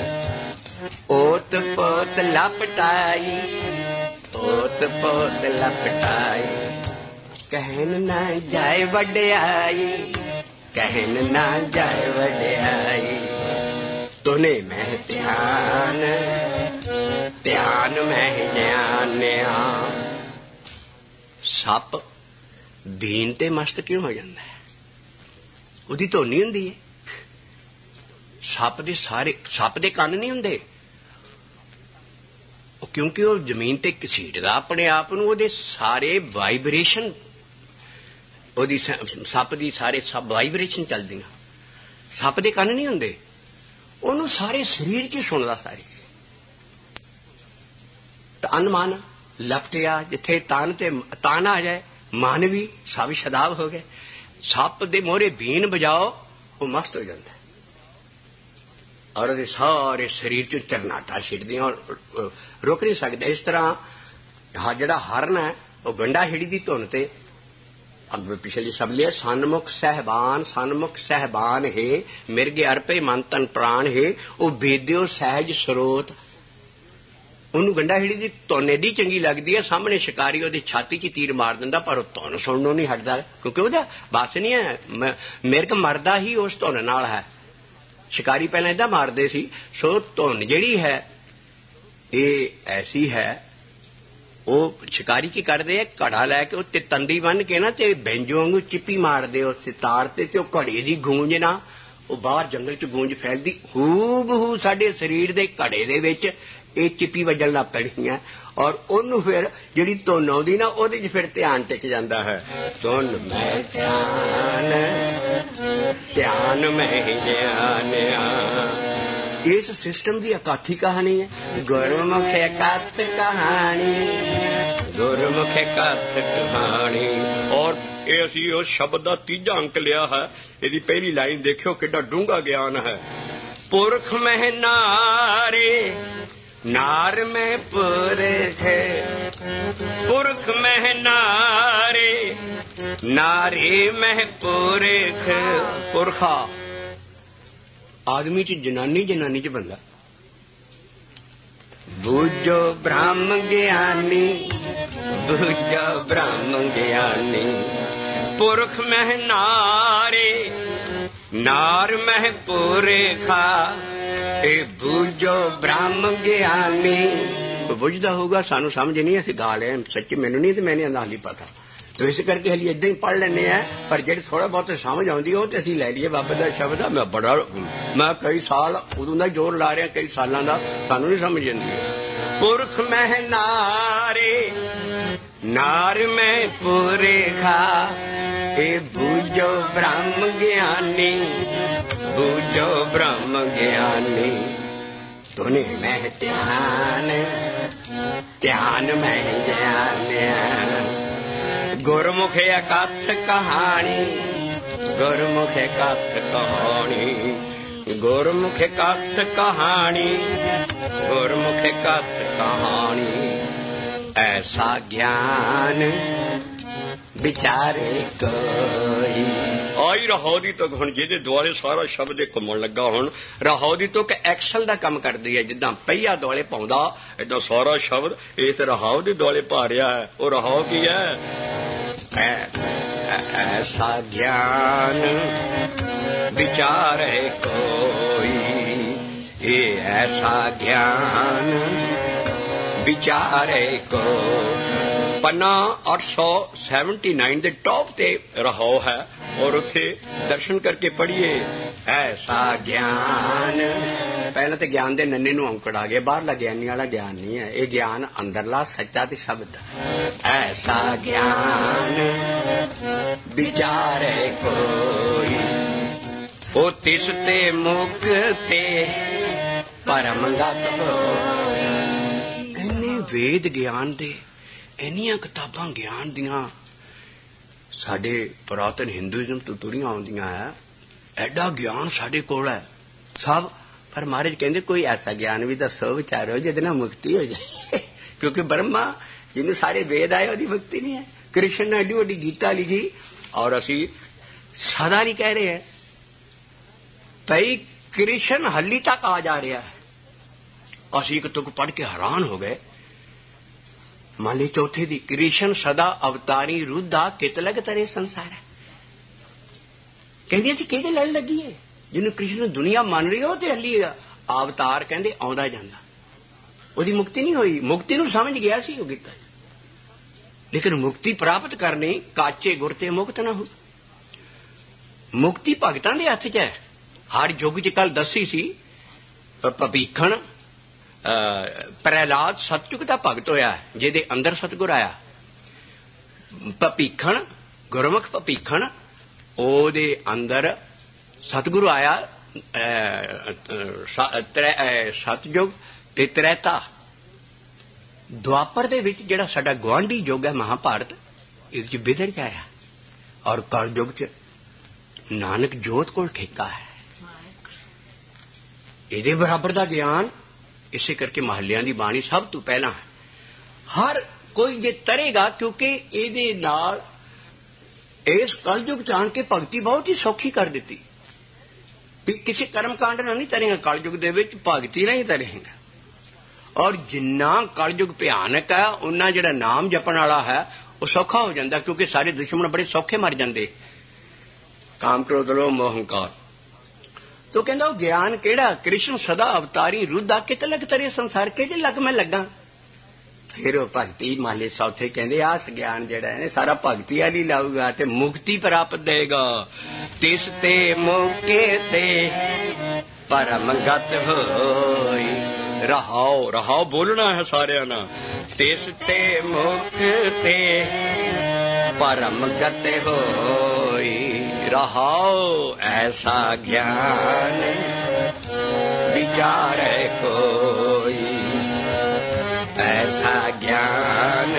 ओत पोत लपटाई, ओत पोत लपटाई, कहन न जाए वड्याई, कहन न जाए वड्याई, तूने मैं ध्यान, ध्यान में जानिया। सप दीन ते मस्त क्यों हो जाता है? उसदी धोनी हुंदी है। सप दे सारे, सप दे कंन नहीं हुंदे, क्योंकि वो जमीन ते घसीटदा अपने आप नूं। उहदे सारे वाइब्रेशन, ਉਹਦੀ ਸੱਪ ਦੀ ਸਾਰੇ ਸਭ ਵਾਈਬ੍ਰੇਸ਼ਨ ਚੱਲਦੀਆਂ। ਸੱਪ ਦੇ ਕੰਨ ਨਹੀਂ ਹੁੰਦੇ, ਉਹਨੂੰ ਸਾਰੇ ਸਰੀਰ 'ਚ ਸੁਣਦਾ। ਸਾਰੀ ਤਨ ਮਨ ਲਪਟਿਆ, ਜਿੱਥੇ ਤਨ ਤੇ ਤਨ ਆ ਜਾਏ ਮਨ ਵੀ ਸਭ ਸ਼ਦਾਬ ਹੋ ਗਏ। ਸੱਪ ਦੇ ਮੋਹਰੇ ਬੀਨ ਵਜਾਓ, ਉਹ ਮਸਤ ਹੋ ਜਾਂਦਾ ਔਰ ਉਹਦੇ ਸਾਰੇ ਸਰੀਰ 'ਚ ਚਰਨਾਟਾ ਛਿੜਦੀਆਂ, ਰੁਕ ਨਹੀਂ ਸਕਦੇ। ਇਸ ਤਰ੍ਹਾਂ ਜਿਹੜਾ ਹਰਨ ਹੈ ਉਹ ਗੰਢਾਹੇੜੀ ਦੀ ਧੁਨ ਤੇ ਪਿਛਲੇ ਸ਼ਬਦ ਲਿਆ, ਸਨਮੁਖ ਸਹਿਬਾਨ ਹੈ ਮਿਰਗੇ ਅਰਪੇ ਮਨ ਤਨ ਪ੍ਰਾਣ ਹੈ, ਉਹ ਵੇਦਿਓ ਸਹਿਜ ਸਰੋਤ। ਉਹਨੂੰ ਗੰਢਾਹੇੜੀ ਦੀ ਧੁਨ ਏਡੀ ਚੰਗੀ ਲੱਗਦੀ ਹੈ, ਸਾਹਮਣੇ ਸ਼ਿਕਾਰੀ ਉਹਦੀ ਛਾਤੀ 'ਚ ਤੀਰ ਮਾਰ ਦਿੰਦਾ, ਪਰ ਉਹ ਧੁਨ ਸੁਣਨੋਂ ਨਹੀਂ ਹਟਦਾ, ਕਿਉਂਕਿ ਉਹਦਾ ਬਸ ਨਹੀਂ ਹੈ। ਮਿਰਗ ਮਰਦਾ ਹੀ ਉਸ ਧੁਨ ਨਾਲ ਹੈ। ਸ਼ਿਕਾਰੀ ਪਹਿਲਾਂ ਏਦਾਂ ਮਾਰਦੇ ਸੀ। ਸੋ ਧੁਨ ਜਿਹੜੀ ਹੈ ਇਹ ਐਸੀ ਹੈ। ਉਹ ਸ਼ਿਕਾਰੀ ਕੀ ਕਰਦੇ ਆ, ਘੜਾ ਲੈ ਕੇ ਉੱਤੇ ਤੰਦੀ ਬੰਨ ਕੇ ਨਾ ਤੇ ਬੈਂਜੋ ਵਾਂਗੂ ਚਿੱਪੀ ਮਾਰਦੇ ਉਸ ਸਿਤਾਰ ਤੇ ਉਹ ਘੜੇ ਦੀ ਗੂੰਜ ਨਾ ਉਹ ਬਾਹਰ ਜੰਗਲ 'ਚ ਗੂੰਜ ਫੈਲਦੀ। ਹੂ ਸਾਡੇ ਸਰੀਰ ਦੇ ਘੜੇ ਦੇ ਵਿੱਚ ਇਹ ਚਿੱਪੀ ਵੱਜਣ ਲੱਗ ਪੈਣੀ ਹੈ, ਔਰ ਉਹਨੂੰ ਫਿਰ ਜਿਹੜੀ ਧੁਨ ਆਉਂਦੀ ਨਾ ਉਹਦੇ 'ਚ ਫਿਰ ਧਿਆਨ ਟਿਕ ਜਾਂਦਾ ਹੈ। ਧੁਨ ਮੈਂ ਧਿਆਨ ਮੈਂ ਜਾਣਿਆ। ਇਸ ਸਿਸਟਮ ਦੀ ਅਕਾਥੀ ਕਹਾਣੀ ਹੈ, ਗੁਰਮੁਖ ਕਥ ਕਹਾਣੀ, ਗੁਰਮੁਖ ਕਥ ਕਹਾਣੀ। ਔਰ ਇਹ ਅਸੀਂ ਉਸ ਸ਼ਬਦ ਦਾ ਤੀਜਾ ਅੰਕ ਲਿਆ ਹੈ। ਇਹਦੀ ਪਹਿਲੀ ਲਾਈਨ ਦੇਖਿਓ ਕਿੱਡਾ ਡੂੰਘਾ ਗਿਆਨ ਹੈ। ਪੁਰਖ ਮਹਿ ਨਾਰੇ ਨਾਰ ਮੈਂ ਪੁਰਖ, ਪੁਰਖ ਮਹਿ ਨਾਰੇ ਨਾਰੇ ਮਹਿ ਪੁਰਖ। ਪੁਰਖਾ ਆਦਮੀ 'ਚ ਜਨਾਨੀ, ਜਨਾਨੀ 'ਚ ਬੰਦਾ। ਬੂਝੋ ਬ੍ਰਹਮ ਗਿਆਨੀ, ਬੂਝੋ ਬ੍ਰਹਮ ਗਿਆਨੀ। ਪੁਰਖ ਮਹਿ ਨਾਰੇ ਨਾਰ ਮਹਿ ਪੁਰਖਾ, ਇਹ ਬੂਝੋ ਬ੍ਰਹਮ ਗਿਆਨੀ। ਬੁੱਝਦਾ ਹੋਊਗਾ, ਸਾਨੂੰ ਸਮਝ ਨਹੀਂ, ਅਸੀਂ ਗਾ ਲਿਆ ਸੱਚੀ, ਮੈਨੂੰ ਨਹੀਂ ਤੇ ਮੈਨੇ ਹਾਲੀ ਪਤਾ, ਤੇ ਇਸ ਕਰਕੇ ਹਲੀ ਏਦਾਂ ਹੀ ਪੜ੍ਹ ਲੈਂਦੇ ਆ। ਪਰ ਜਿਹੜੇ ਥੋੜਾ ਬਹੁਤ ਸਮਝ ਆਉਂਦੀ ਉਹ ਤੇ ਅਸੀਂ ਲੈ ਲਈਏ। ਬਾਬੇ ਦਾ ਸ਼ਬਦ ਆ, ਮੈਂ ਕਈ ਸਾਲ ਉਦੋਂ ਦਾ ਜ਼ੋਰ ਲਾ ਰਿਹਾ, ਕਈ ਸਾਲਾਂ ਦਾ, ਸਾਨੂੰ ਨਹੀਂ ਸਮਝ ਆਉਂਦੀ। ਪੁਰਖ ਮਹਿ ਨਾਰੇ ਨਾਰ ਮੈਂ ਪੁਰਖਾ, ਇਹ ਬੂਝੋ ਬ੍ਰਹਮ ਗਿਆਨੀ, ਬੂਝੋ ਬ੍ਰਹਮ ਗਿਆਨੀ। ਤੁਨੇ ਮੈਂ ਧਿਆਨ, ਧਿਆਨ ਮੈਂ ਜਾਣਿਆ। ਗੁਰਮੁਖ ਕਥ ਕਹਾਣੀ, ਗੁਰਮੁਖ ਕਥ ਕਹਾਣੀ, ਗੁਰਮੁਖ ਕਥ ਕਹਾਣੀ, ਗੁਰਮੁਖ ਕਥ ਕਹਾਣੀ। ਐਸਾ ਗਿਆਨ ਵਿਚਾਰੇ ਕੋਈ। ਆਈ ਰਾਹੌਦੀ ਤੁਕ, ਹੁਣ ਜਿਹਦੇ ਦੁਆਲੇ ਸਾਰਾ ਸ਼ਬਦ ਇਹ ਘੁੰਮਣ ਲੱਗਾ। ਹੁਣ ਰਾਹੌਦੀ ਤੁਕ ਐਕਸਲ ਦਾ ਕੰਮ ਕਰਦੀ ਹੈ, ਜਿੱਦਾਂ ਪਹੀਆ ਦੁਆਲੇ ਪਾਉਂਦਾ ਏਦਾਂ ਸਾਰਾ ਸ਼ਬਦ ਇਸ ਰਾਹੌ ਦੇ ਦੁਆਲੇ ਪਾ ਰਿਹਾ ਹੈ। ਉਹ ਰਾਹੌ ਕੀ ਹੈ? ਐਸਾ ਗਿਆਨ ਵਿਚਾਰੇ ਕੋਈ, ਇਹ ਐਸਾ ਗਿਆਨ ਵਿਚਾਰੇ ਕੋ। ਪੰਨਾ 879 ਦੇ ਟੌਪ ਤੇ ਰਾਹੌ ਹੈ, ਔਰ ਉੱਥੇ ਦਰਸ਼ਨ ਕਰਕੇ ਪੜ੍ਹੀਏ। ਐਸਾ ਗਿਆਨ, ਪਹਿਲਾਂ ਤੇ ਗਿਆਨ ਦੇ ਨੰਨੇ ਨੂੰ ਔਂਕੜ ਆ ਗਏ, ਬਾਹਰਲਾ ਗਿਆਨੀ ਵਾਲਾ ਗਿਆਨ ਨਹੀਂ ਹੈ ਇਹ, ਗਿਆਨ ਅੰਦਰਲਾ ਸੱਚਾ ਤੇ ਸ਼ਬਦ। ਐਸਾ ਗਿਆਨ ਵਿਚਾਰੇ ਕੋਈ, ਉਹ ਤਿਸ ਤੇ ਮੁਕਤੇ ਪਰਮ ਗਤ ਹੋਇ। ਇੰਨੇ ਵੇਦ ਗਿਆਨ ਦੇ, ਇੰਨੀਆਂ ਕਿਤਾਬਾਂ ਗਿਆਨ ਦੀਆਂ ਸਾਡੇ ਪੁਰਾਤਨ ਹਿੰਦੂਇਜ਼ਮ ਤੋਂ ਤੁਰੀਆਂ ਆਉਂਦੀਆਂ ਹੈ। ਐਡਾ ਗਿਆਨ ਸਾਡੇ ਕੋਲ ਹੈ ਸਭ। ਪਰ ਮਹਾਰਾਜ ਕਹਿੰਦੇ ਕੋਈ ਐਸਾ ਗਿਆਨ ਵੀ ਦੱਸੋ ਵਿਚਾਰੋ ਜਿਹਦੇ ਨਾਲ ਮੁਕਤੀ ਹੋ ਜਾਏ, ਕਿਉਂਕਿ ਬ੍ਰਹਮਾ ਜਿਹਨੂੰ ਸਾਰੇ ਵੇਦ ਆਏ ਉਹਦੀ ਮੁਕਤੀ ਨਹੀਂ ਹੈ। ਕ੍ਰਿਸ਼ਨ ਨੇ ਐਡੀ ਵੱਡੀ ਗੀਤਾ ਲਿਖੀ, ਔਰ ਅਸੀਂ ਸਦਾ ਨਹੀਂ ਕਹਿ ਰਹੇ ਭਈ ਕ੍ਰਿਸ਼ਨ ਹੱਲੀ ਤੱਕ ਆ ਜਾ ਰਿਹਾ ਹੈ। ਅਸੀਂ ਇੱਕ ਤੁਕ ਪੜ੍ਹ ਕੇ ਹੈਰਾਨ ਹੋ ਗਏ। ਮੰਨ ਲਈ ਚੌਥੇ ਦੀ, ਕ੍ਰਿਸ਼ਨ ਸਦਾ ਅਵਤਾਰੀ ਰੁੱਧਾ ਕਿਤ ਲਗ ਤਰੇ ਸੰਸਾਰ ਹੈ। ਕਹਿੰਦੇ ਅਸੀਂ ਕਿਹਦੇ ਲੜ ਲੱਗੀਏ? ਜਿਹਨੂੰ ਕ੍ਰਿਸ਼ਨ ਦੁਨੀਆ ਮੰਨ ਰਹੀ ਉਹ ਤੇ ਹੱਲੀ ਅਵਤਾਰ ਕਹਿੰਦੇ ਆਉਂਦਾ ਜਾਂਦਾ, ਉਹਦੀ ਮੁਕਤੀ ਨਹੀਂ ਹੋਈ। ਮੁਕਤੀ ਨੂੰ ਸਮਝ ਗਿਆ ਸੀ ਉਹ ਗੀਤਾ, ਲੇਕਿਨ ਮੁਕਤੀ ਪ੍ਰਾਪਤ ਕਰਨੀ ਕਾਚੇ ਗੁਰ ਤੇ ਮੁਕਤ ਨਾ ਹੋ। ਮੁਕਤੀ ਭਗਤਾਂ ਦੇ ਹੱਥ 'ਚ ਹੈ। ਹਰ ਯੁੱਗ 'ਚ ਕੱਲ ਦੱਸੀ ਸੀ, ਭਵੀਖਣ ਪ੍ਰਹਿਲਾਦ ਸਤਯੁਗ ਦਾ ਭਗਤ ਹੋਇਆ ਜਿਹਦੇ ਅੰਦਰ ਸਤਿਗੁਰ ਆਇਆ। ਭਵੀਖਣ, ਗੁਰਮੁਖ ਭਵੀਖਣ, ਉਹਦੇ ਅੰਦਰ ਸਤਿਗੁਰੂ ਆਇਆ। ਸਤਯੁਗ ਤੇ ਤ੍ਰੈਤਾ ਦੁਆਪਰ ਦੇ ਵਿੱਚ ਜਿਹੜਾ ਸਾਡਾ ਗੁਆਂਢੀ ਯੁੱਗ ਹੈ ਮਹਾਭਾਰਤ, ਇਸ 'ਚ ਬਿਧਰ 'ਚ ਆਇਆ। ਔਰ ਕਲਯੁੱਗ 'ਚ ਨਾਨਕ ਜੋਤ ਕੋਲ ਠੇਕਾ ਹੈ। ਇਹਦੇ ਬਰਾਬਰ ਦਾ ਗਿਆਨ ਇਸੇ ਕਰਕੇ ਮਹੱਲਿਆਂ ਦੀ ਬਾਣੀ ਸਭ ਤੋਂ ਪਹਿਲਾਂ ਹੈ। ਹਰ ਕੋਈ ਜੇ ਤਰੇਗਾ, ਕਿਉਂਕਿ ਇਹਦੇ ਨਾਲ ਇਸ ਕਲਯੁਗ ਚ ਆਣ ਕੇ ਭਗਤੀ ਬਹੁਤ ਹੀ ਸੌਖੀ ਕਰ ਦਿੱਤੀ ਵੀ ਕਿਸੇ ਕਰਮ ਕਾਂਡ ਨਾਲ ਨਹੀਂ ਤਰੇਗਾ, ਕਲਯੁਗ ਦੇ ਵਿੱਚ ਭਗਤੀ ਨਾਲ ਹੀ ਤਰੇਗਾ। ਔਰ ਜਿੰਨਾ ਕਲਯੁਗ ਭਿਆਨਕ ਹੈ ਉਹਨਾਂ ਜਿਹੜਾ ਨਾਮ ਜਪਣ ਵਾਲਾ ਹੈ ਉਹ ਸੌਖਾ ਹੋ ਜਾਂਦਾ, ਕਿਉਂਕਿ ਸਾਰੇ ਦੁਸ਼ਮਣ ਬੜੇ ਸੌਖੇ ਮਰ ਜਾਂਦੇ, ਕਾਮ ਕ੍ਰੋਧ ਲੋਭ ਮੋਹ ਹੰਕਾਰ। ਤੋ ਕਹਿੰਦਾ ਉਹ ਗਿਆਨ ਕਿਹੜਾ, ਕ੍ਰਿਸ਼ਨ ਸਦਾ ਅਵਤਾਰੀ ਰੁੱਧਾ ਕਿਤ ਲਗ ਤਰੇ ਸੰਸਾਰ, ਕਿਹਦੇ ਲੱਗ ਮੈਂ ਲੱਗਾ। ਫਿਰ ਉਹ ਭਗਤੀ ਮਾਲੇ ਸੌਥੇ ਕਹਿੰਦੇ ਆਹ ਗਿਆਨ ਜਿਹੜਾ ਹੈ ਸਾਰਾ ਭਗਤੀ ਵਾਲੀ ਲਾਊਗਾ ਤੇ ਮੁਕਤੀ ਪ੍ਰਾਪਤ ਦੇਗਾ। ਤਿਸ ਤੇ ਮੌਕੇ ਤੇ ਪਰਮ ਗਤ ਹੋਈ, ਰਹਾਓ ਰਹਾਓ ਬੋਲਣਾ ਹੈ ਸਾਰਿਆਂ ਨਾਲ। ਤਿਸ ਤੇ ਮੁਕਤੇ ਪਰਮ ਗਤ ਹੋਈ, ਰਹਾਓ ਐਸਾ ਗਿਆਨ ਵਿਚਾਰੇ ਕੋਈ, ਐਸਾ ਗਿਆਨ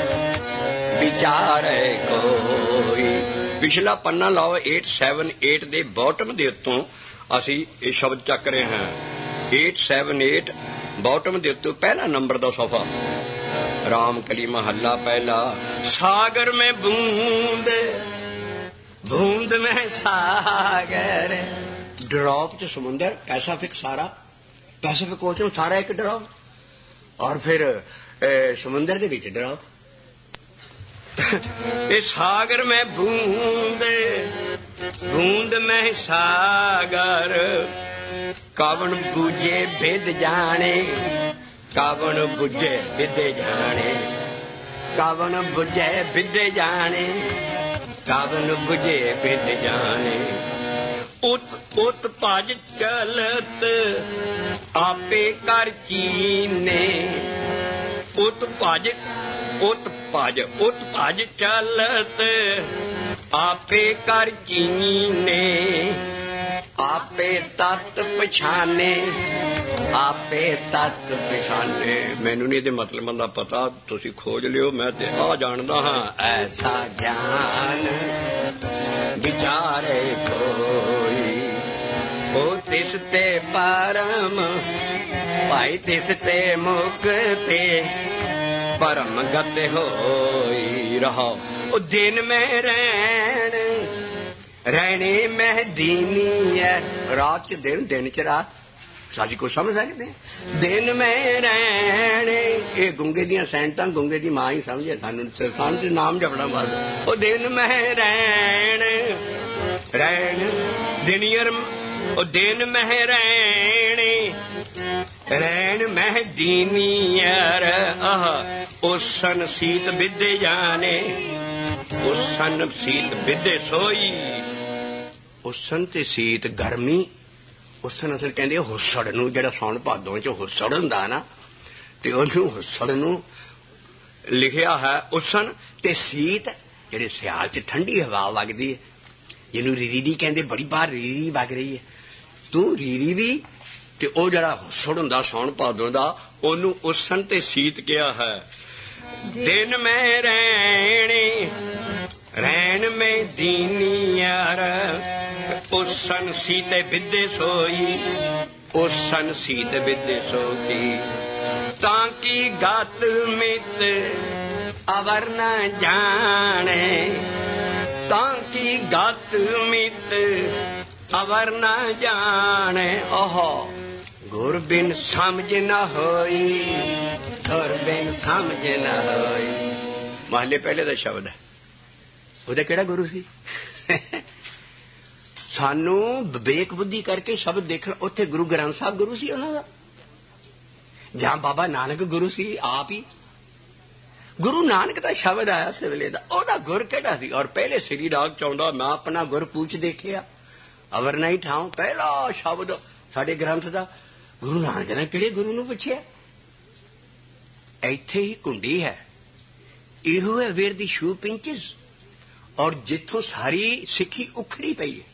ਵਿਚਾਰੇ ਕੋਈ। ਪਿਛਲਾ ਪੰਨਾ ਲਾਓ 878 ਦੇ ਬਾਟਮ ਦੇ ਉੱਤੋਂ ਅਸੀਂ ਇਹ ਸ਼ਬਦ ਚੱਕ ਰਹੇ ਹਾਂ। 878 ਬਾਟਮ ਦੇ ਉੱਤੇ ਪਹਿਲਾ ਨੰਬਰ ਦਾ ਸਫਾ, ਰਾਮ ਕਲੀ ਮਹੱਲਾ ਪਹਿਲਾ। ਸਾਗਰ ਮੈਂ ਬੂੰਦ ਬੂੰਦ ਮੈਂ ਸਾਗਰ, ਡਰॉप ਚ ਸਮੁੰਦਰ, ਪੈਸੀਫਿਕ ਸਾਰਾ, ਪੈਸੀਫਿਕ ਓਸ਼ਨ ਸਾਰਾ ਇੱਕ ਡਰॉप, ਔਰ ਫਿਰ ਸਮੁੰਦਰ ਦੇ ਵਿੱਚ ਡਰॉप। ਇਹ ਸਾਗਰ ਮੈਂ ਬੂੰਦ ਬੂੰਦ ਮੈਂ ਸਾਗਰ, ਕਵਣ ਬੂਝੇ ਬਿਦ ਜਾਣੇ, ਕਵਣ ਬੁਝੇ ਬਿਦੇ ਜਾਣੇ, ਕਵਣ ਬੁਝੇ ਬਿਦੇ ਜਾਣੇ, ਕਵਣ ਬੁਝੇ ਬਿਦ ਜਾਣੇ। ਉਤ ਉਤ ਭਜ ਚਲਤ ਆਪੇ ਕਰ ਚੀਨੇ, ਉਤ ਭਜ ਉਤ ਭਜ ਉਤ ਭਜ ਚਲਤ ਆਪੇ ਕਰ ਚੀਨੇ, ਆਪੇ ਤਤ ਪਛਾਨੇ, ਆਪੇ ਤਤ ਪਛਾਨੇ। ਮੈਨੂੰ ਨਹੀਂ ਇਹਦੇ ਮਤਲਬ ਦਾ ਪਤਾ, ਤੁਸੀਂ ਖੋਜ ਲਿਓ, ਮੈਂ ਤੇ ਆ ਜਾਣਦਾ ਹਾਂ। ਐਸਾ ਗਿਆਨ ਵਿਚਾਰੇ ਕੋਈ, ਉਹ ਤਿਸ ਤੇ ਪਰਮ ਭਾਈ, ਤਿਸ ਤੇ ਮੁਕਤੇ ਪਰਮ ਗਤ ਹੋਈ, ਰਹਾਓ। ਉਹ ਦਿਨ ਮੈਂ ਰਹਿਣ ਰਹਿਣੇ ਮੈਂ ਦੀਨੀ ਹੈ, ਰਾਤ ਚ ਦਿਨ, ਦਿਨ ਚ ਰਾਤ, ਸਾਡੀ ਕੋਈ ਸਮਝ ਸਕਦੇ। ਦਿਨ ਮੈਂ ਰਹਿਣੇ, ਇਹ ਗੁੰਗੇ ਦੀਆਂ ਸੈਂਟਾਂ, ਗੁੰਗੇ ਦੀ ਮਾਂ ਹੀ ਸਮਝੇ ਸਾਨੂੰ, ਸਾਨੂੰ ਤੇ ਨਾਮ ਜਪਣਾ ਬਸ। ਉਹ ਦਿਨ ਮੈਂ ਰਹਿਣ ਰਹਿਣ ਦਿਨੀਅਰ, ਉਹ ਦਿਨ ਮੈਂ ਰਹਿਣੇ ਰਹਿਣ ਮੈਂ ਦੀਨੀਅਰ, ਆਹ ਉਸਨ ਸੀਤ ਵਿਦੇ ਜਾਣੇ, ਉਸਨ ਸੀਤ ਵਿਦੇ ਸੋਈ। ਉਸਨ ਤੇ ਸੀਤ ਗਰਮੀ, ਉਸਨ ਅਸਲ ਕਹਿੰਦੇ ਹੁਸੜ ਨੂੰ, ਜਿਹੜਾ ਸੌਣ ਭਾਦੋਂ ਚ ਹੁਸੜ ਹੁੰਦਾ ਨਾ, ਤੇ ਉਹਨੂੰ ਹੁਸੜ ਨੂੰ ਲਿਖਿਆ ਹੈ ਉਸਨ। ਤੇ ਸੀਤ ਜਿਹੜੇ ਸਿਆਲ ਚ ਠੰਡੀ ਹਵਾ ਵਗਦੀ ਹੈ, ਜਿਹਨੂੰ ਰੀਰੀ ਕਹਿੰਦੇ, ਬੜੀ ਬਾਹਰ ਰੀਰੀ ਵਗ ਰਹੀ ਹੈ, ਤੂੰ ਰੀਰੀ ਵੀ। ਤੇ ਉਹ ਜਿਹੜਾ ਹੁਸੜ ਹੁੰਦਾ ਸੌਣ ਭਾਦੋਂ ਦਾ, ਉਹਨੂੰ ਉਸਨ ਤੇ ਸੀਤ ਕਿਹਾ ਹੈ। ਦਿਨ ਮੈਂ ਰਹਿਣੇ ਰਹਿਣ ਮੈਂ ਦੀਨੀਅਰ, ਉਸਨ ਸੀਤੇ ਵਿਦੇ ਸੋਈ, ਉਸਨ ਸੀਤ ਵਿਦੇ ਸੋਈ। ਤਾਂ ਕੀ ਗਤ ਮਿਤ ਅਵਰ ਨ ਜਾਣੇ, ਤਾਂ ਕੀ ਗਤ ਮਿਤ ਅਵਰ ਨ ਜਾਣੇ, ਓਹ ਗੁਰ ਬਿਨ ਸਮਝ ਨ ਹੋਈ, ਗੁਰ ਬਿਨ ਸਮਝ ਨ ਹੋਈ। ਮਹਲੇ ਪਹਿਲੇ ਦਾ ਸ਼ਬਦ ਹੈ, ਉਹਦਾ ਕਿਹੜਾ ਗੁਰੂ ਸੀ। ਸਾਨੂੰ ਵਿਵੇਕ ਬੁੱਧੀ ਕਰਕੇ ਸ਼ਬਦ ਦੇਖਣ, ਉੱਥੇ ਗੁਰੂ ਗ੍ਰੰਥ ਸਾਹਿਬ ਗੁਰੂ ਸੀ ਉਹਨਾਂ ਦਾ, ਜਾਂ ਬਾਬਾ ਨਾਨਕ ਗੁਰੂ ਸੀ ਆਪ ਹੀ। ਗੁਰੂ ਨਾਨਕ ਦਾ ਸ਼ਬਦ ਆਇਆ ਉਸ ਵੇਲੇ ਦਾ, ਉਹਦਾ ਗੁਰ ਕਿਹੜਾ ਸੀ। ਔਰ ਪਹਿਲੇ ਸ੍ਰੀ ਰਾਗ ਚਾਹੁੰਦਾ, ਮੈਂ ਆਪਣਾ ਗੁਰ ਪੂਛ ਦੇਖਿਆ ਅਵਰ ਨਹੀਂ ਠਾਉ, ਪਹਿਲਾ ਸ਼ਬਦ ਸਾਡੇ ਗ੍ਰੰਥ ਦਾ ਗੁਰੂ ਨਾਨਕ ਨੇ ਕਿਹੜੇ ਗੁਰੂ ਨੂੰ ਪੁੱਛਿਆ। ਇੱਥੇ ਹੀ ਕੁੰਡੀ ਹੈ, ਇਹੋ ਹੈ ਵੇਰ ਦੀ ਸ਼ੂ ਪਿੰਚਸ, ਔਰ ਜਿੱਥੋਂ ਸਾਰੀ ਸਿੱਖੀ ਉਖੜੀ ਪਈ ਹੈ।